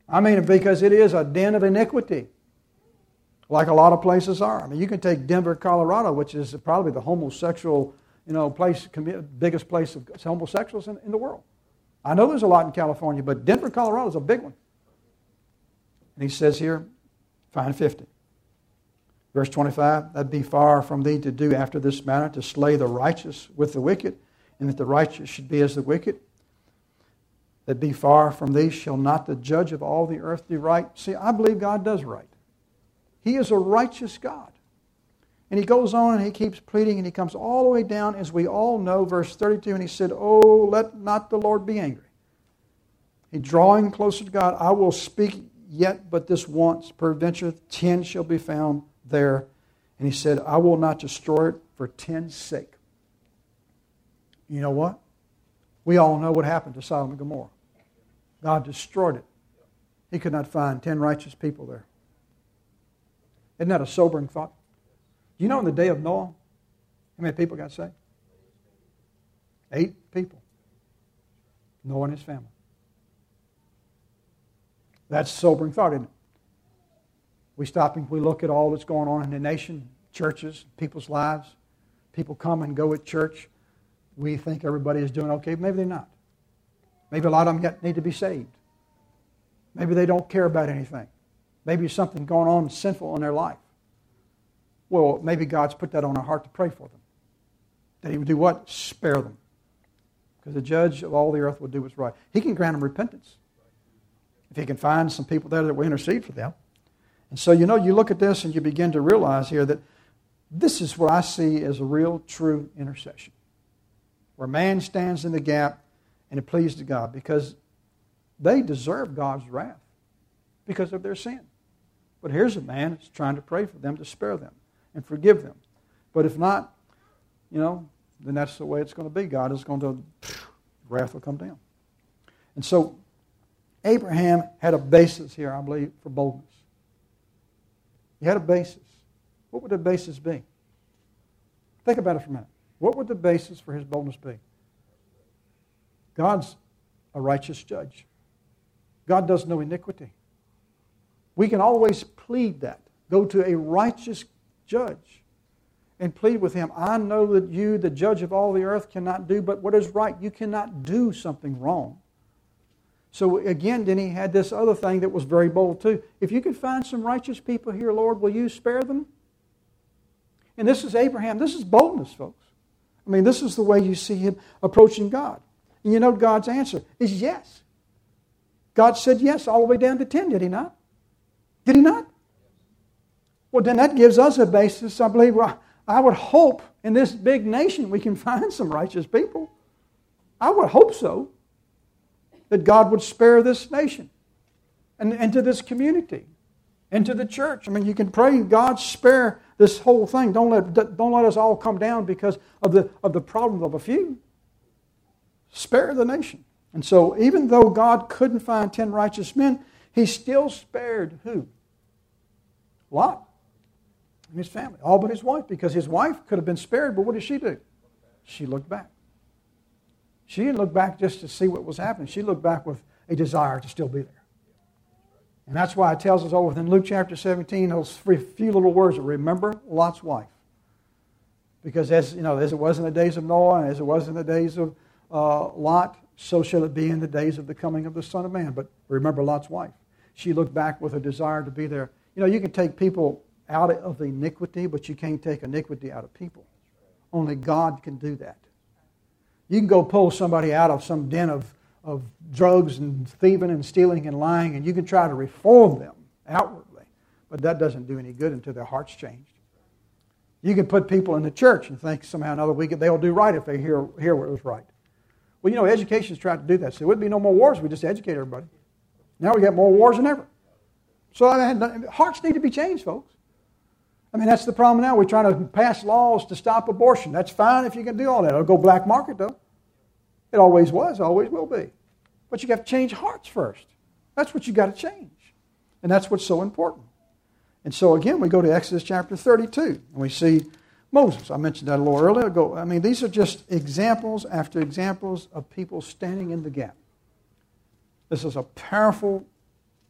I mean, because it is a den of iniquity, like a lot of places are. I mean, you can take Denver, Colorado, which is probably the homosexual, you know, place, biggest place of homosexuals in, in the world. I know there's a lot in California, but Denver, Colorado is a big one. And he says here, find fifty. Verse twenty-five, that be far from thee to do after this manner, to slay the righteous with the wicked, and that the righteous should be as the wicked. That be far from thee, shall not the judge of all the earth do right? See, I believe God does right. He is a righteous God. And he goes on and he keeps pleading, and he comes all the way down, as we all know, verse thirty-two, and he said, oh, let not the Lord be angry. He drawing closer to God, I will speak yet but this once, peradventure ten shall be found there. And he said, I will not destroy it for ten's sake. You know what? We all know what happened to Sodom and Gomorrah. God destroyed it. He could not find ten righteous people there. Isn't that a sobering thought? Do you know in the day of Noah, how many people got saved? Eight people. Noah and his family. That's a sobering thought, isn't it? We stop and we look at all that's going on in the nation, churches, people's lives. People come and go at church. We think everybody is doing okay. Maybe they're not. Maybe a lot of them yet need to be saved. Maybe they don't care about anything. Maybe there's something going on sinful in their life. Well, maybe God's put that on our heart to pray for them. That He would do what? Spare them. Because the judge of all the earth will do what's right. He can grant them repentance. If He can find some people there that will intercede for them. And so, you know, you look at this and you begin to realize here that this is what I see as a real, true intercession. Where man stands in the gap and it pleases to God. Because they deserve God's wrath because of their sin. But here's a man that's trying to pray for them to spare them and forgive them. But if not, you know, then that's the way it's going to be. God is going to, wrath will come down. And so, Abraham had a basis here, I believe, for boldness. He had a basis. What would the basis be? Think about it for a minute. What would the basis for his boldness be? God's a righteous judge. God does no iniquity. We can always plead that. Go to a righteous judge and plead with him. I know that you, the judge of all the earth, cannot do but what is right. You cannot do something wrong. So again, then he had this other thing that was very bold too. If you could find some righteous people here, Lord, will you spare them? And this is Abraham. This is boldness, folks. I mean, this is the way you see him approaching God. And you know God's answer is yes. God said yes all the way down to ten, did He not? Did He not? Well, then that gives us a basis. I believe, well, I would hope in this big nation we can find some righteous people. I would hope so. That God would spare this nation and, and to this community and to the church. I mean, you can pray, God, spare this whole thing. Don't let, don't let us all come down because of the, of the problem of a few. Spare the nation. And so even though God couldn't find ten righteous men, He still spared who? Lot and his family. All but his wife, because his wife could have been spared, but what did she do? She looked back. She didn't look back just to see what was happening. She looked back with a desire to still be there. And that's why it tells us over in Luke chapter seventeen, those few little words, remember Lot's wife. Because as you know, as it was in the days of Noah, and as it was in the days of uh, Lot, so shall it be in the days of the coming of the Son of Man. But remember Lot's wife. She looked back with a desire to be there. You know, you can take people out of the iniquity, but you can't take iniquity out of people. Only God can do that. You can go pull somebody out of some den of, of drugs and thieving and stealing and lying, and you can try to reform them outwardly, but that doesn't do any good until their heart's changed. You can put people in the church and think somehow or another we could, they'll do right if they hear, hear what was right. Well, you know, education's tried to do that. So there wouldn't be no more wars if we just educate everybody. Now we got more wars than ever. So I mean, hearts need to be changed, folks. I mean, that's the problem now. We're trying to pass laws to stop abortion. That's fine if you can do all that. It'll go black market, though. It always was, always will be. But you got to change hearts first. That's what you got to change. And that's what's so important. And so, again, we go to Exodus chapter thirty-two, and we see Moses. I mentioned that a little earlier ago. I mean, these are just examples after examples of people standing in the gap. This is a powerful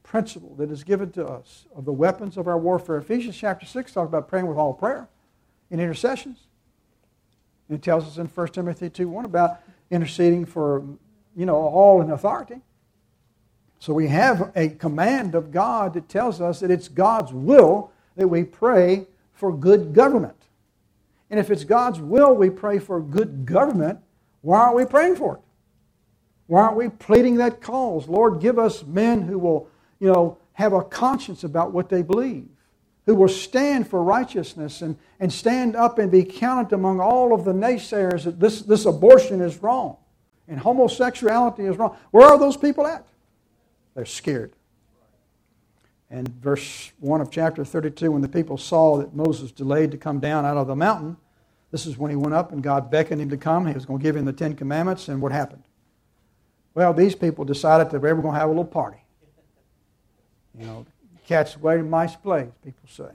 principle that is given to us of the weapons of our warfare. Ephesians chapter six talks about praying with all prayer and intercessions. And it tells us in First Timothy two one about interceding for, you know, all in authority. So we have a command of God that tells us that it's God's will that we pray for good government. And if it's God's will we pray for good government, why aren't we praying for it? Why aren't we pleading that cause? Lord, give us men who will, you know, have a conscience about what they believe, who will stand for righteousness and, and stand up and be counted among all of the naysayers that this, this abortion is wrong and homosexuality is wrong. Where are those people at? They're scared. And verse one of chapter thirty-two, when the people saw that Moses delayed to come down out of the mountain, this is when he went up and God beckoned him to come. He was going to give him the Ten Commandments, and what happened? Well, these people decided that they were going to have a little party. You know, cat's away to mice play, people say.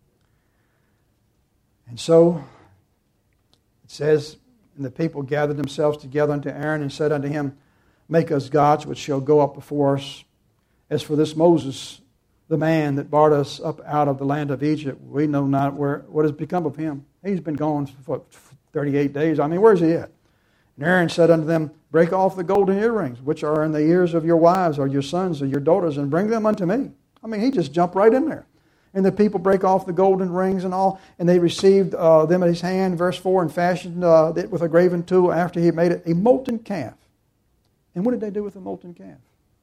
And so, it says, and the people gathered themselves together unto Aaron and said unto him, Make us gods which shall go up before us. As for this Moses, the man that brought us up out of the land of Egypt, we know not where what has become of him. He's been gone for thirty-eight days. I mean, where's he at? And Aaron said unto them, Break off the golden earrings, which are in the ears of your wives or your sons or your daughters, and bring them unto me. I mean, he just jumped right in there. And the people break off the golden rings and all, and they received uh, them at his hand, verse four, and fashioned uh, it with a graven tool after he had made it a molten calf. And what did they do with the molten calf?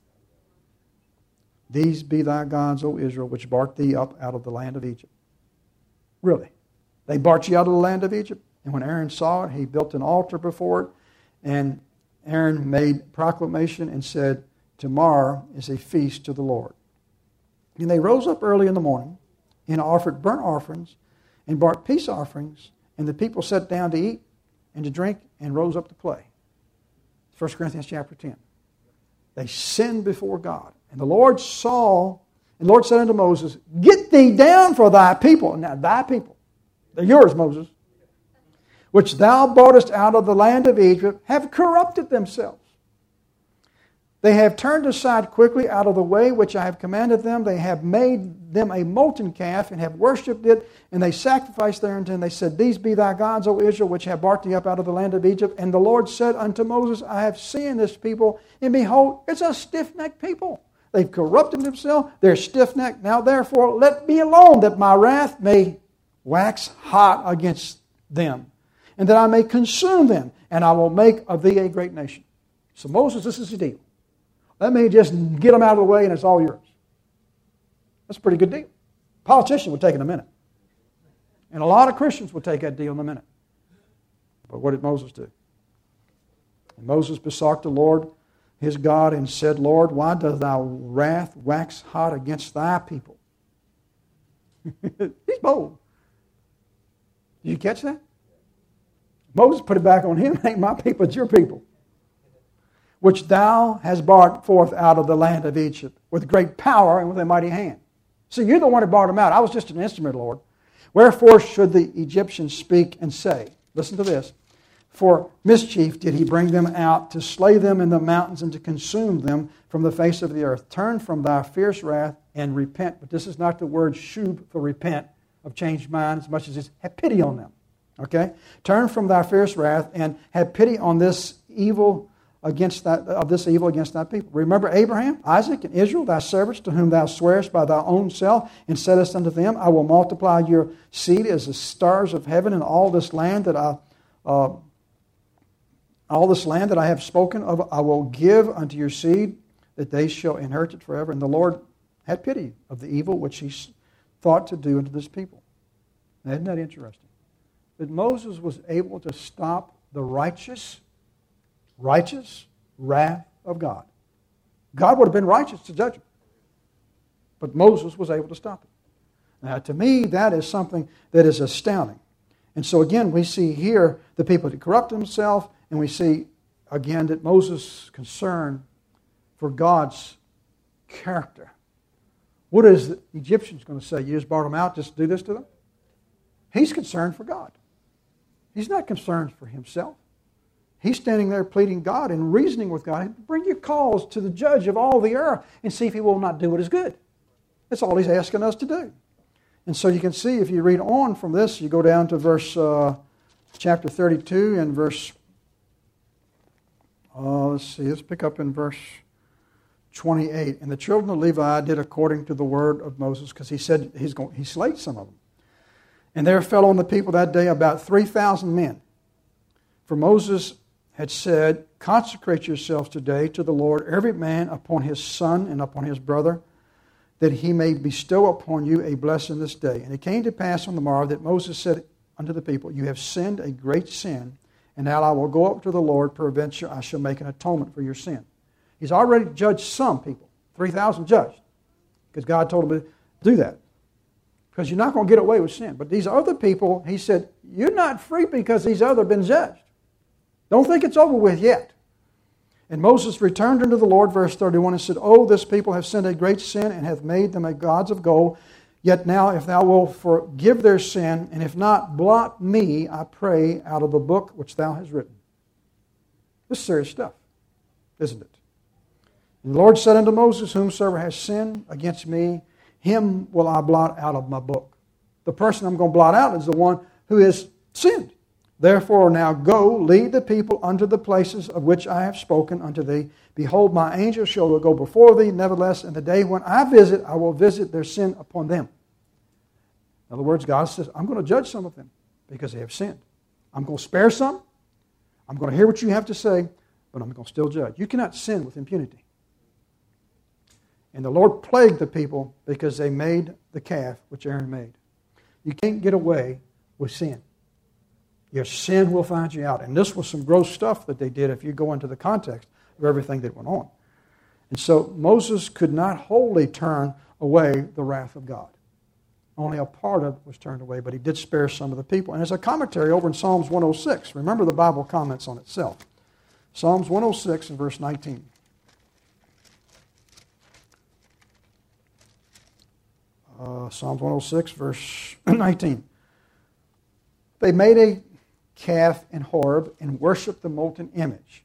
These be thy gods, O Israel, which brought thee up out of the land of Egypt. Really? They brought you out of the land of Egypt? And when Aaron saw it, he built an altar before it, and Aaron made proclamation and said, Tomorrow is a feast to the Lord. And they rose up early in the morning and offered burnt offerings and brought peace offerings, and the people sat down to eat and to drink and rose up to play. First Corinthians chapter ten. They sinned before God. And the Lord saw, and the Lord said unto Moses, Get thee down for thy people. Now, thy people. They're yours, Moses. Which thou broughtest out of the land of Egypt, have corrupted themselves. They have turned aside quickly out of the way which I have commanded them. They have made them a molten calf and have worshipped it, and they sacrificed thereunto. And they said, These be thy gods, O Israel, which have brought thee up out of the land of Egypt. And the Lord said unto Moses, I have seen this people, and behold, it's a stiff-necked people. They've corrupted themselves. They're stiff-necked. Now therefore, let me alone, that my wrath may wax hot against them, and that I may consume them, and I will make of thee a great nation. So Moses, this is the deal. Let me just get them out of the way and it's all yours. That's a pretty good deal. A politician would take it in a minute. And a lot of Christians would take that deal in a minute. But what did Moses do? And Moses besought the Lord his God and said, Lord, why does thy wrath wax hot against thy people? He's bold. Did you catch that? Moses put it back on him. It ain't my people, it's your people. Which thou hast brought forth out of the land of Egypt with great power and with a mighty hand. See, you're the one who brought them out. I was just an instrument, Lord. Wherefore should the Egyptians speak and say, listen to this, for mischief did he bring them out, to slay them in the mountains and to consume them from the face of the earth. Turn from thy fierce wrath and repent. But this is not the word shub for repent, of changed mind, as much as it's have pity on them. Okay? Turn from thy fierce wrath and have pity on this evil against that, of this evil against thy people. Remember Abraham, Isaac, and Israel, thy servants, to whom thou swearest by thy own self, and saidest unto them, I will multiply your seed as the stars of heaven, and all this land that I, uh, all this land that I have spoken of, I will give unto your seed, that they shall inherit it forever. And the Lord had pity of the evil which he thought to do unto this people. Now, isn't that interesting? That Moses was able to stop the righteous righteous wrath of God. God would have been righteous to judge him. But Moses was able to stop it. Now, to me, that is something that is astounding. And so, again, we see here the people that corrupt themselves, and we see, again, that Moses' concern for God's character. What is the Egyptians going to say? You just brought them out just to do this to them? He's concerned for God. He's not concerned for himself. He's standing there pleading God and reasoning with God. Bring your cause to the judge of all the earth and see if he will not do what is good. That's all he's asking us to do. And so you can see, if you read on from this, you go down to verse uh, chapter thirty-two and verse, uh, let's see, let's pick up in verse twenty-eight. And the children of Levi did according to the word of Moses, because he said he's going, he slayed some of them. And there fell on the people that day about three thousand men. For Moses had said, consecrate yourselves today to the Lord, every man upon his son and upon his brother, that he may bestow upon you a blessing this day. And it came to pass on the morrow that Moses said unto the people, you have sinned a great sin, and now I will go up to the Lord, peradventure I shall make an atonement for your sin. He's already judged some people, three thousand judged, because God told him to do that. Because you're not going to get away with sin. But these other people, he said, you're not free because these other have been judged. Don't think it's over with yet. And Moses returned unto the Lord, verse thirty-one, and said, oh, this people have sinned a great sin, and hath made them a gods of gold. Yet now, if thou wilt forgive their sin, and if not, blot me, I pray, out of the book which thou hast written. This is serious stuff, isn't it? And the Lord said unto Moses, whomsoever has sinned against me, him will I blot out of my book. The person I'm going to blot out is the one who has sinned. Therefore now go, lead the people unto the places of which I have spoken unto thee. Behold, my angel shall go before thee. Nevertheless, in the day when I visit, I will visit their sin upon them. In other words, God says, I'm going to judge some of them because they have sinned. I'm going to spare some. I'm going to hear what you have to say, but I'm going to still judge. You cannot sin with impunity. And the Lord plagued the people because they made the calf which Aaron made. You can't get away with sin. Your sin will find you out. And this was some gross stuff that they did if you go into the context of everything that went on. And so Moses could not wholly turn away the wrath of God. Only a part of it was turned away, but he did spare some of the people. And as a commentary over in Psalms one oh six, remember the Bible comments on itself. Psalms one oh six and verse nineteen. Uh, Psalms one oh six, verse nineteen. They made a calf in Horeb and worshipped the molten image.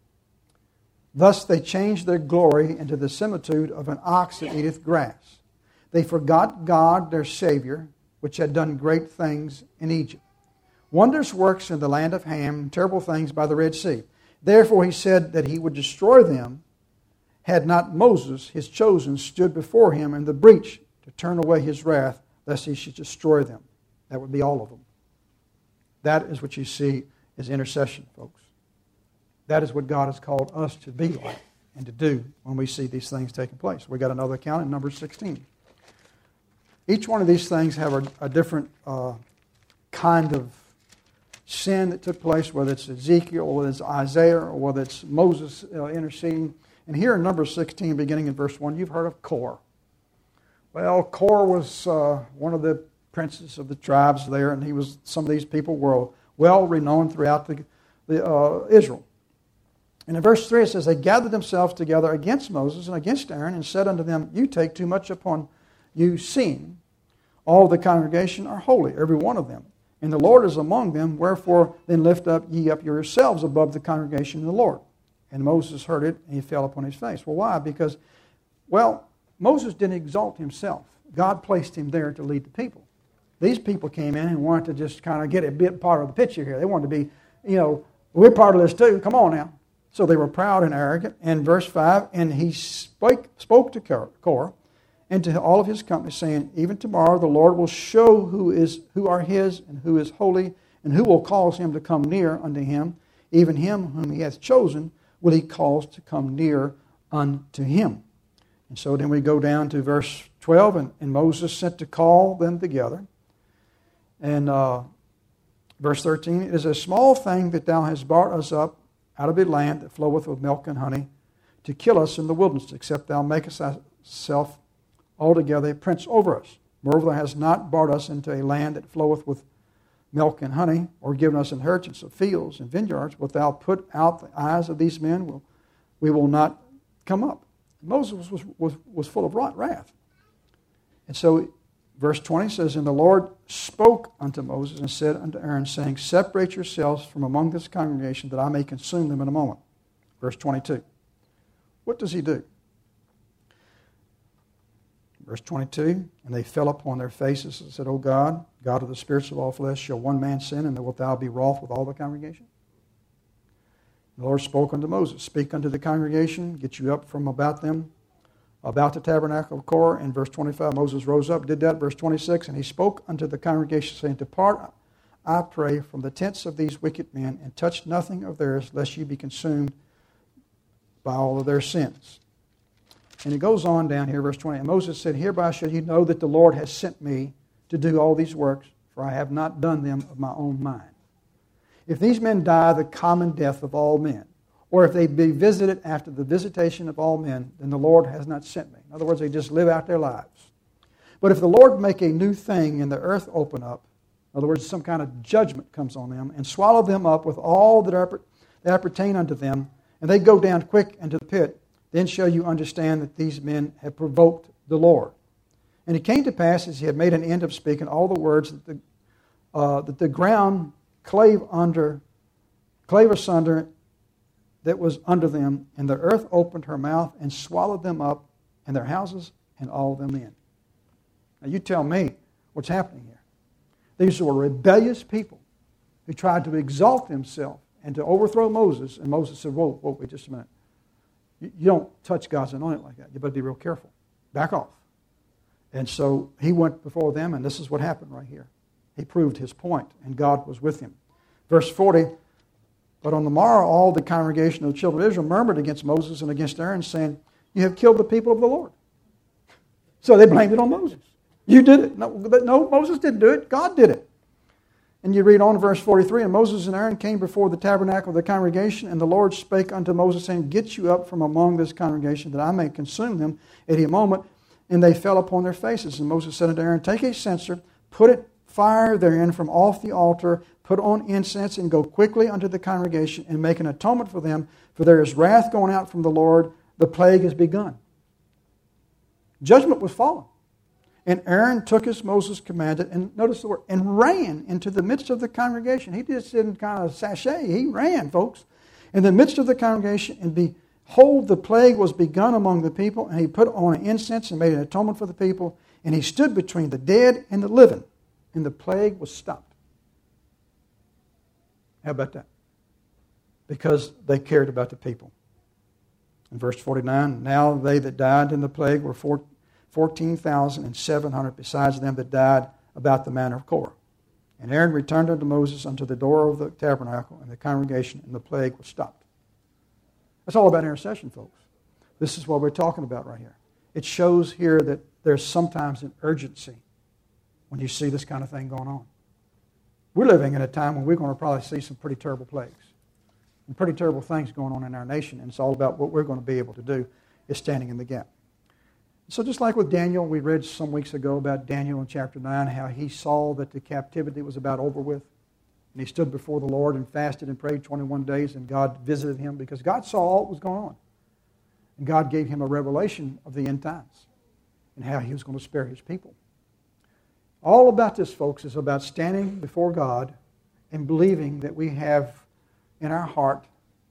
Thus they changed their glory into the similitude of an ox that eateth grass. They forgot God, their Savior, which had done great things in Egypt. Wondrous works in the land of Ham, terrible things by the Red Sea. Therefore he said that he would destroy them, had not Moses, his chosen, stood before him in the breach to turn away his wrath, lest he should destroy them. That would be all of them. That is what you see as intercession, folks. That is what God has called us to be like and to do when we see these things taking place. We got another account in Numbers sixteen. Each one of these things have a, a different uh, kind of sin that took place, whether it's Ezekiel, or whether it's Isaiah, or whether it's Moses uh, interceding. And here in Numbers sixteen, beginning in verse one, you've heard of Korah. Well, Korah was uh, one of the princes of the tribes there, and he was. Some of these people were well renowned throughout the, the uh, Israel. And in verse three it says, they gathered themselves together against Moses and against Aaron, and said unto them, you take too much upon you, seeing all the congregation are holy, every one of them, and the Lord is among them. Wherefore then lift up ye up yourselves above the congregation of the Lord. And Moses heard it, and he fell upon his face. Well, why? Because, well, Moses didn't exalt himself. God placed him there to lead the people. These people came in and wanted to just kind of get a bit part of the picture here. They wanted to be, you know, we're part of this too. Come on now. So they were proud and arrogant. And verse five, and he spoke, spoke to Korah and to all of his company, saying, even tomorrow the Lord will show who is who are his and who is holy, and who will cause him to come near unto him. Even him whom he hath chosen will he cause to come near unto him. And so then we go down to verse twelve, and, and Moses sent to call them together. And uh, verse thirteen, it is a small thing that thou hast brought us up out of a land that floweth with milk and honey, to kill us in the wilderness, except thou makest thyself altogether a prince over us. Moreover, thou hast not brought us into a land that floweth with milk and honey, or given us inheritance of fields and vineyards. Wilt thou put out the eyes of these men? Will, we will not come up. Moses was, was, was full of wrath. And so Verse twenty says, And the Lord spoke unto Moses and said unto Aaron, saying, Separate yourselves from among this congregation, that I may consume them in a moment. Verse twenty-two. What does he do? Verse twenty-two, And they fell upon their faces and said, O God, God of the spirits of all flesh, shall one man sin, and wilt thou be wroth with all the congregation? The Lord spoke unto Moses, Speak unto the congregation, get you up from about them, about the tabernacle of Korah. In verse twenty-five, Moses rose up, did that. Verse twenty-six, And he spoke unto the congregation, saying, Depart, I pray, from the tents of these wicked men, and touch nothing of theirs, lest ye be consumed by all of their sins. And it goes on down here, verse twenty. And Moses said, Hereby shall you know that the Lord has sent me to do all these works, for I have not done them of my own mind. If these men die the common death of all men, or if they be visited after the visitation of all men, then the Lord has not sent me. In other words, they just live out their lives. But if the Lord make a new thing and the earth open up, in other words, some kind of judgment comes on them, and swallow them up with all that, are, that appertain unto them, and they go down quick into the pit, then shall you understand that these men have provoked the Lord. And it came to pass, as he had made an end of speaking all the words, that the, uh, that the ground clave under, clave asunder, that was under them, and the earth opened her mouth and swallowed them up, and their houses and all them in. Now you tell me what's happening here. These were rebellious people who tried to exalt themselves and to overthrow Moses, and Moses said, whoa, whoa, wait just a minute. You, you don't touch God's anointed like that. You better be real careful. Back off. And so he went before them, and this is what happened right here. He proved his point, and God was with him. Verse forty, But on the morrow all the congregation of the children of Israel murmured against Moses and against Aaron, saying, You have killed the people of the Lord. So they blamed it on Moses. You did it. No, no, Moses didn't do it. God did it. And you read on in verse forty-three, And Moses and Aaron came before the tabernacle of the congregation, and the Lord spake unto Moses, saying, Get you up from among this congregation, that I may consume them at a moment. And they fell upon their faces. And Moses said unto Aaron, Take a censer, put it fire therein from off the altar, put on incense, and go quickly unto the congregation, and make an atonement for them, for there is wrath going out from the Lord, the plague is begun. Judgment was fallen. And Aaron took as Moses commanded, and notice the word, and ran into the midst of the congregation. He just didn't kind of sashay, he ran, folks. In the midst of the congregation, and behold, the plague was begun among the people, and he put on an incense and made an atonement for the people, and he stood between the dead and the living, and the plague was stopped. How about that? Because they cared about the people. In verse forty-nine, Now they that died in the plague were fourteen thousand seven hundred, besides them that died about the manner of Korah. And Aaron returned unto Moses unto the door of the tabernacle and the congregation, and the plague was stopped. That's all about intercession, folks. This is what we're talking about right here. It shows here that there's sometimes an urgency when you see this kind of thing going on. We're living in a time when we're going to probably see some pretty terrible plagues and pretty terrible things going on in our nation, and it's all about what we're going to be able to do is standing in the gap. So just like with Daniel, we read some weeks ago about Daniel in chapter nine, how he saw that the captivity was about over with. And he stood before the Lord and fasted and prayed twenty-one days, and God visited him because God saw all that was going on. And God gave him a revelation of the end times and how he was going to spare his people. All about this, folks, is about standing before God and believing that we have in our heart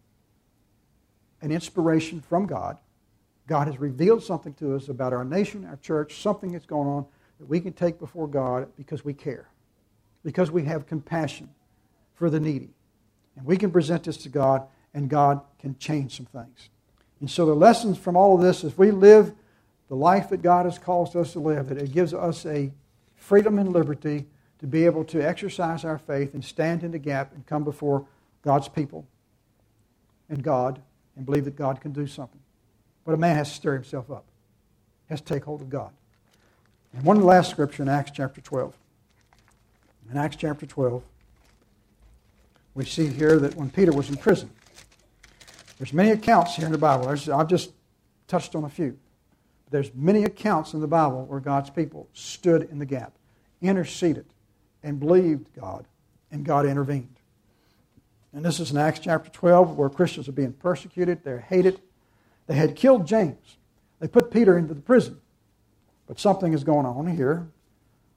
an inspiration from God. God has revealed something to us about our nation, our church, something that's going on that we can take before God because we care, because we have compassion for the needy. And we can present this to God, and God can change some things. And so the lessons from all of this is we live the life that God has caused us to live, that it gives us a freedom and liberty to be able to exercise our faith and stand in the gap and come before God's people and God and believe that God can do something. But a man has to stir himself up. He has to take hold of God. And one last scripture in Acts chapter twelve. In Acts chapter twelve, we see here that when Peter was in prison, there's many accounts here in the Bible. There's, I've just touched on a few. There's many accounts in the Bible where God's people stood in the gap, interceded, and believed God, and God intervened. And this is in Acts chapter twelve, where Christians are being persecuted, they're hated. They had killed James. They put Peter into the prison. But something is going on here.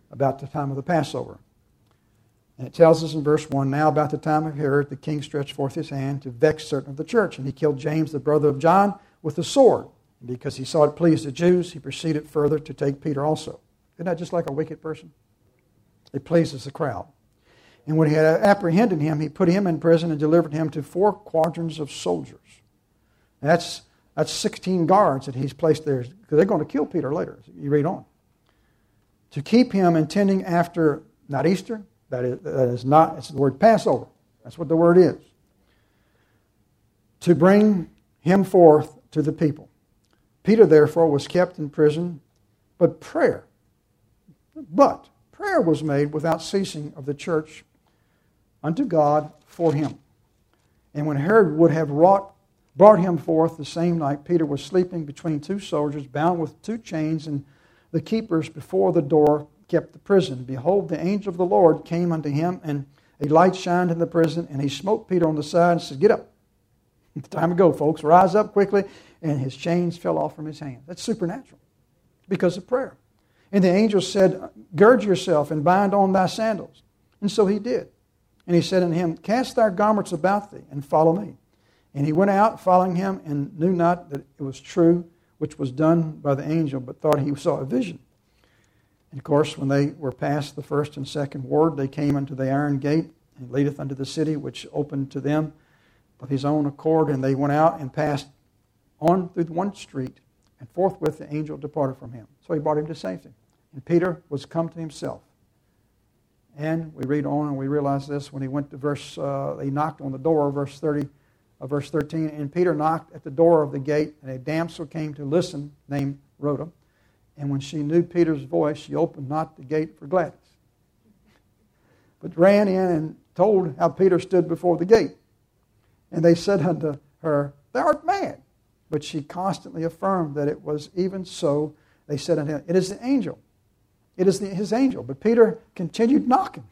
about the time of the Passover. And it tells us in verse one, now about the time of Herod, the king stretched forth his hand to vex certain of the church, and he killed James, the brother of John, with a sword. And because he saw it pleased the Jews, he proceeded further to take Peter also. Isn't that just like a wicked person? It pleases the crowd. And when he had apprehended him, he put him in prison and delivered him to four quadrants of soldiers. And that's, that's sixteen guards that he's placed there, because they're going to kill Peter later. You read on. To keep him intending after, not Easter, that is, that is not, it's the word Passover. That's what the word is. To bring him forth to the people. Peter, therefore, was kept in prison, but prayer, but prayer was made without ceasing of the church unto God for him. And when Herod would have wrought, brought him forth the same night, Peter was sleeping between two soldiers, bound with two chains, and the keepers before the door kept the prison. Behold, the angel of the Lord came unto him, and a light shined in the prison, and he smote Peter on the side and said, get up. It's time to go, folks. Rise up quickly. And his chains fell off from his hand. That's supernatural because of prayer. And the angel said, gird yourself and bind on thy sandals. And so he did. And he said unto him, cast thy garments about thee and follow me. And he went out following him and knew not that it was true, which was done by the angel, but thought he saw a vision. And of course, when they were past the first and second ward, they came unto the iron gate and leadeth unto the city, which opened to them of his own accord. And they went out and passed on through one street, and forthwith the angel departed from him. So he brought him to safety. And Peter was come to himself. And we read on and we realize this when he went to verse, uh, he knocked on the door, verse thirty, uh, verse thirteen. And Peter knocked at the door of the gate, and a damsel came to listen, named Rhoda. And when she knew Peter's voice, she opened not the gate for gladness, but ran in and told how Peter stood before the gate. And they said unto her, thou art mad. But she constantly affirmed that it was even so. They said unto him, it is the angel. It is the, his angel. But Peter continued knocking.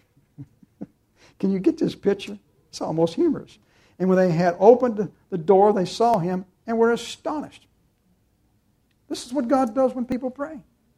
Can you get this picture? It's almost humorous. And when they had opened the door, they saw him and were astonished. This is what God does when people pray.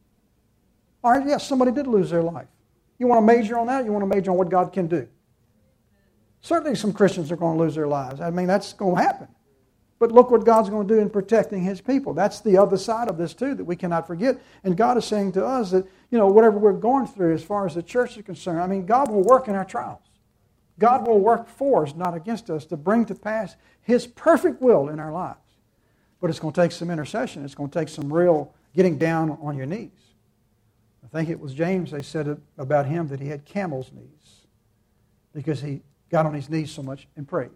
All right, yes, somebody did lose their life. You want to major on that? You want to major on what God can do? Certainly some Christians are going to lose their lives. I mean, that's going to happen. But look what God's going to do in protecting His people. That's the other side of this too that we cannot forget. And God is saying to us that, you know, whatever we're going through as far as the church is concerned, I mean, God will work in our trials. God will work for us, not against us, to bring to pass His perfect will in our lives. But it's going to take some intercession. It's going to take some real getting down on your knees. I think it was James, they said about him that he had camel's knees because he got on his knees so much and prayed.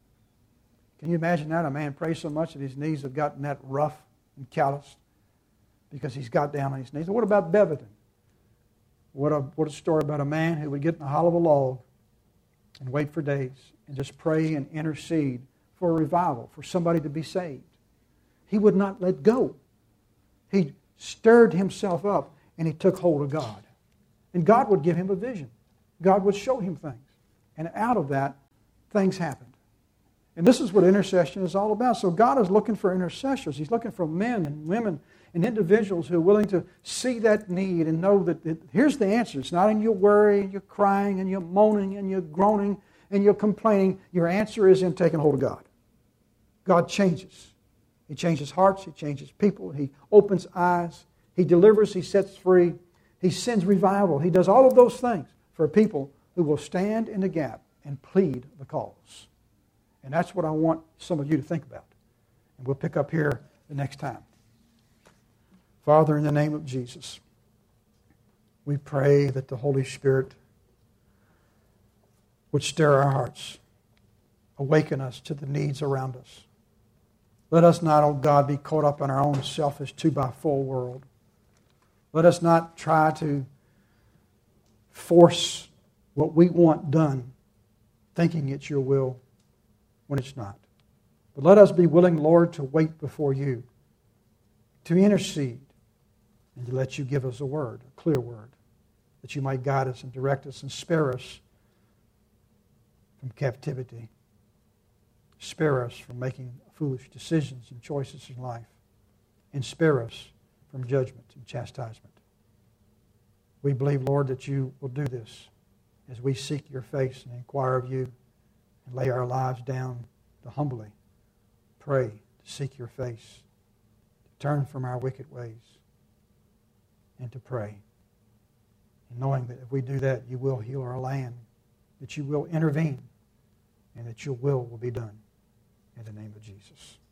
Can you imagine that? A man prays so much that his knees have gotten that rough and calloused because he's got down on his knees. And what about Beverton? What a, what a story about a man who would get in the hollow of a log and wait for days and just pray and intercede for a revival, for somebody to be saved. He would not let go. He stirred himself up and he took hold of God. And God would give him a vision. God would show him things. And out of that, things happened. And this is what intercession is all about. So God is looking for intercessors. He's looking for men and women and individuals who are willing to see that need and know that it, here's the answer. It's not in your worry and your crying and your moaning and your groaning and your complaining. Your answer is in taking hold of God. God changes. He changes hearts. He changes people. He opens eyes. He delivers. He sets free. He sends revival. He does all of those things for people who will stand in the gap and plead the cause. And that's what I want some of you to think about. And we'll pick up here the next time. Father, in the name of Jesus, we pray that the Holy Spirit would stir our hearts, awaken us to the needs around us. Let us not, oh God, be caught up in our own selfish two by four world. Let us not try to force what we want done, thinking it's your will, when it's not. But let us be willing, Lord, to wait before you, to intercede, and to let you give us a word, a clear word, that you might guide us and direct us and spare us from captivity. Spare us from making foolish decisions and choices in life. And spare us from judgment and chastisement. We believe, Lord, that you will do this as we seek your face and inquire of you and lay our lives down to humbly pray, to seek your face, to turn from our wicked ways, and to pray. And knowing that if we do that, you will heal our land, that you will intervene, and that your will will be done. In the name of Jesus.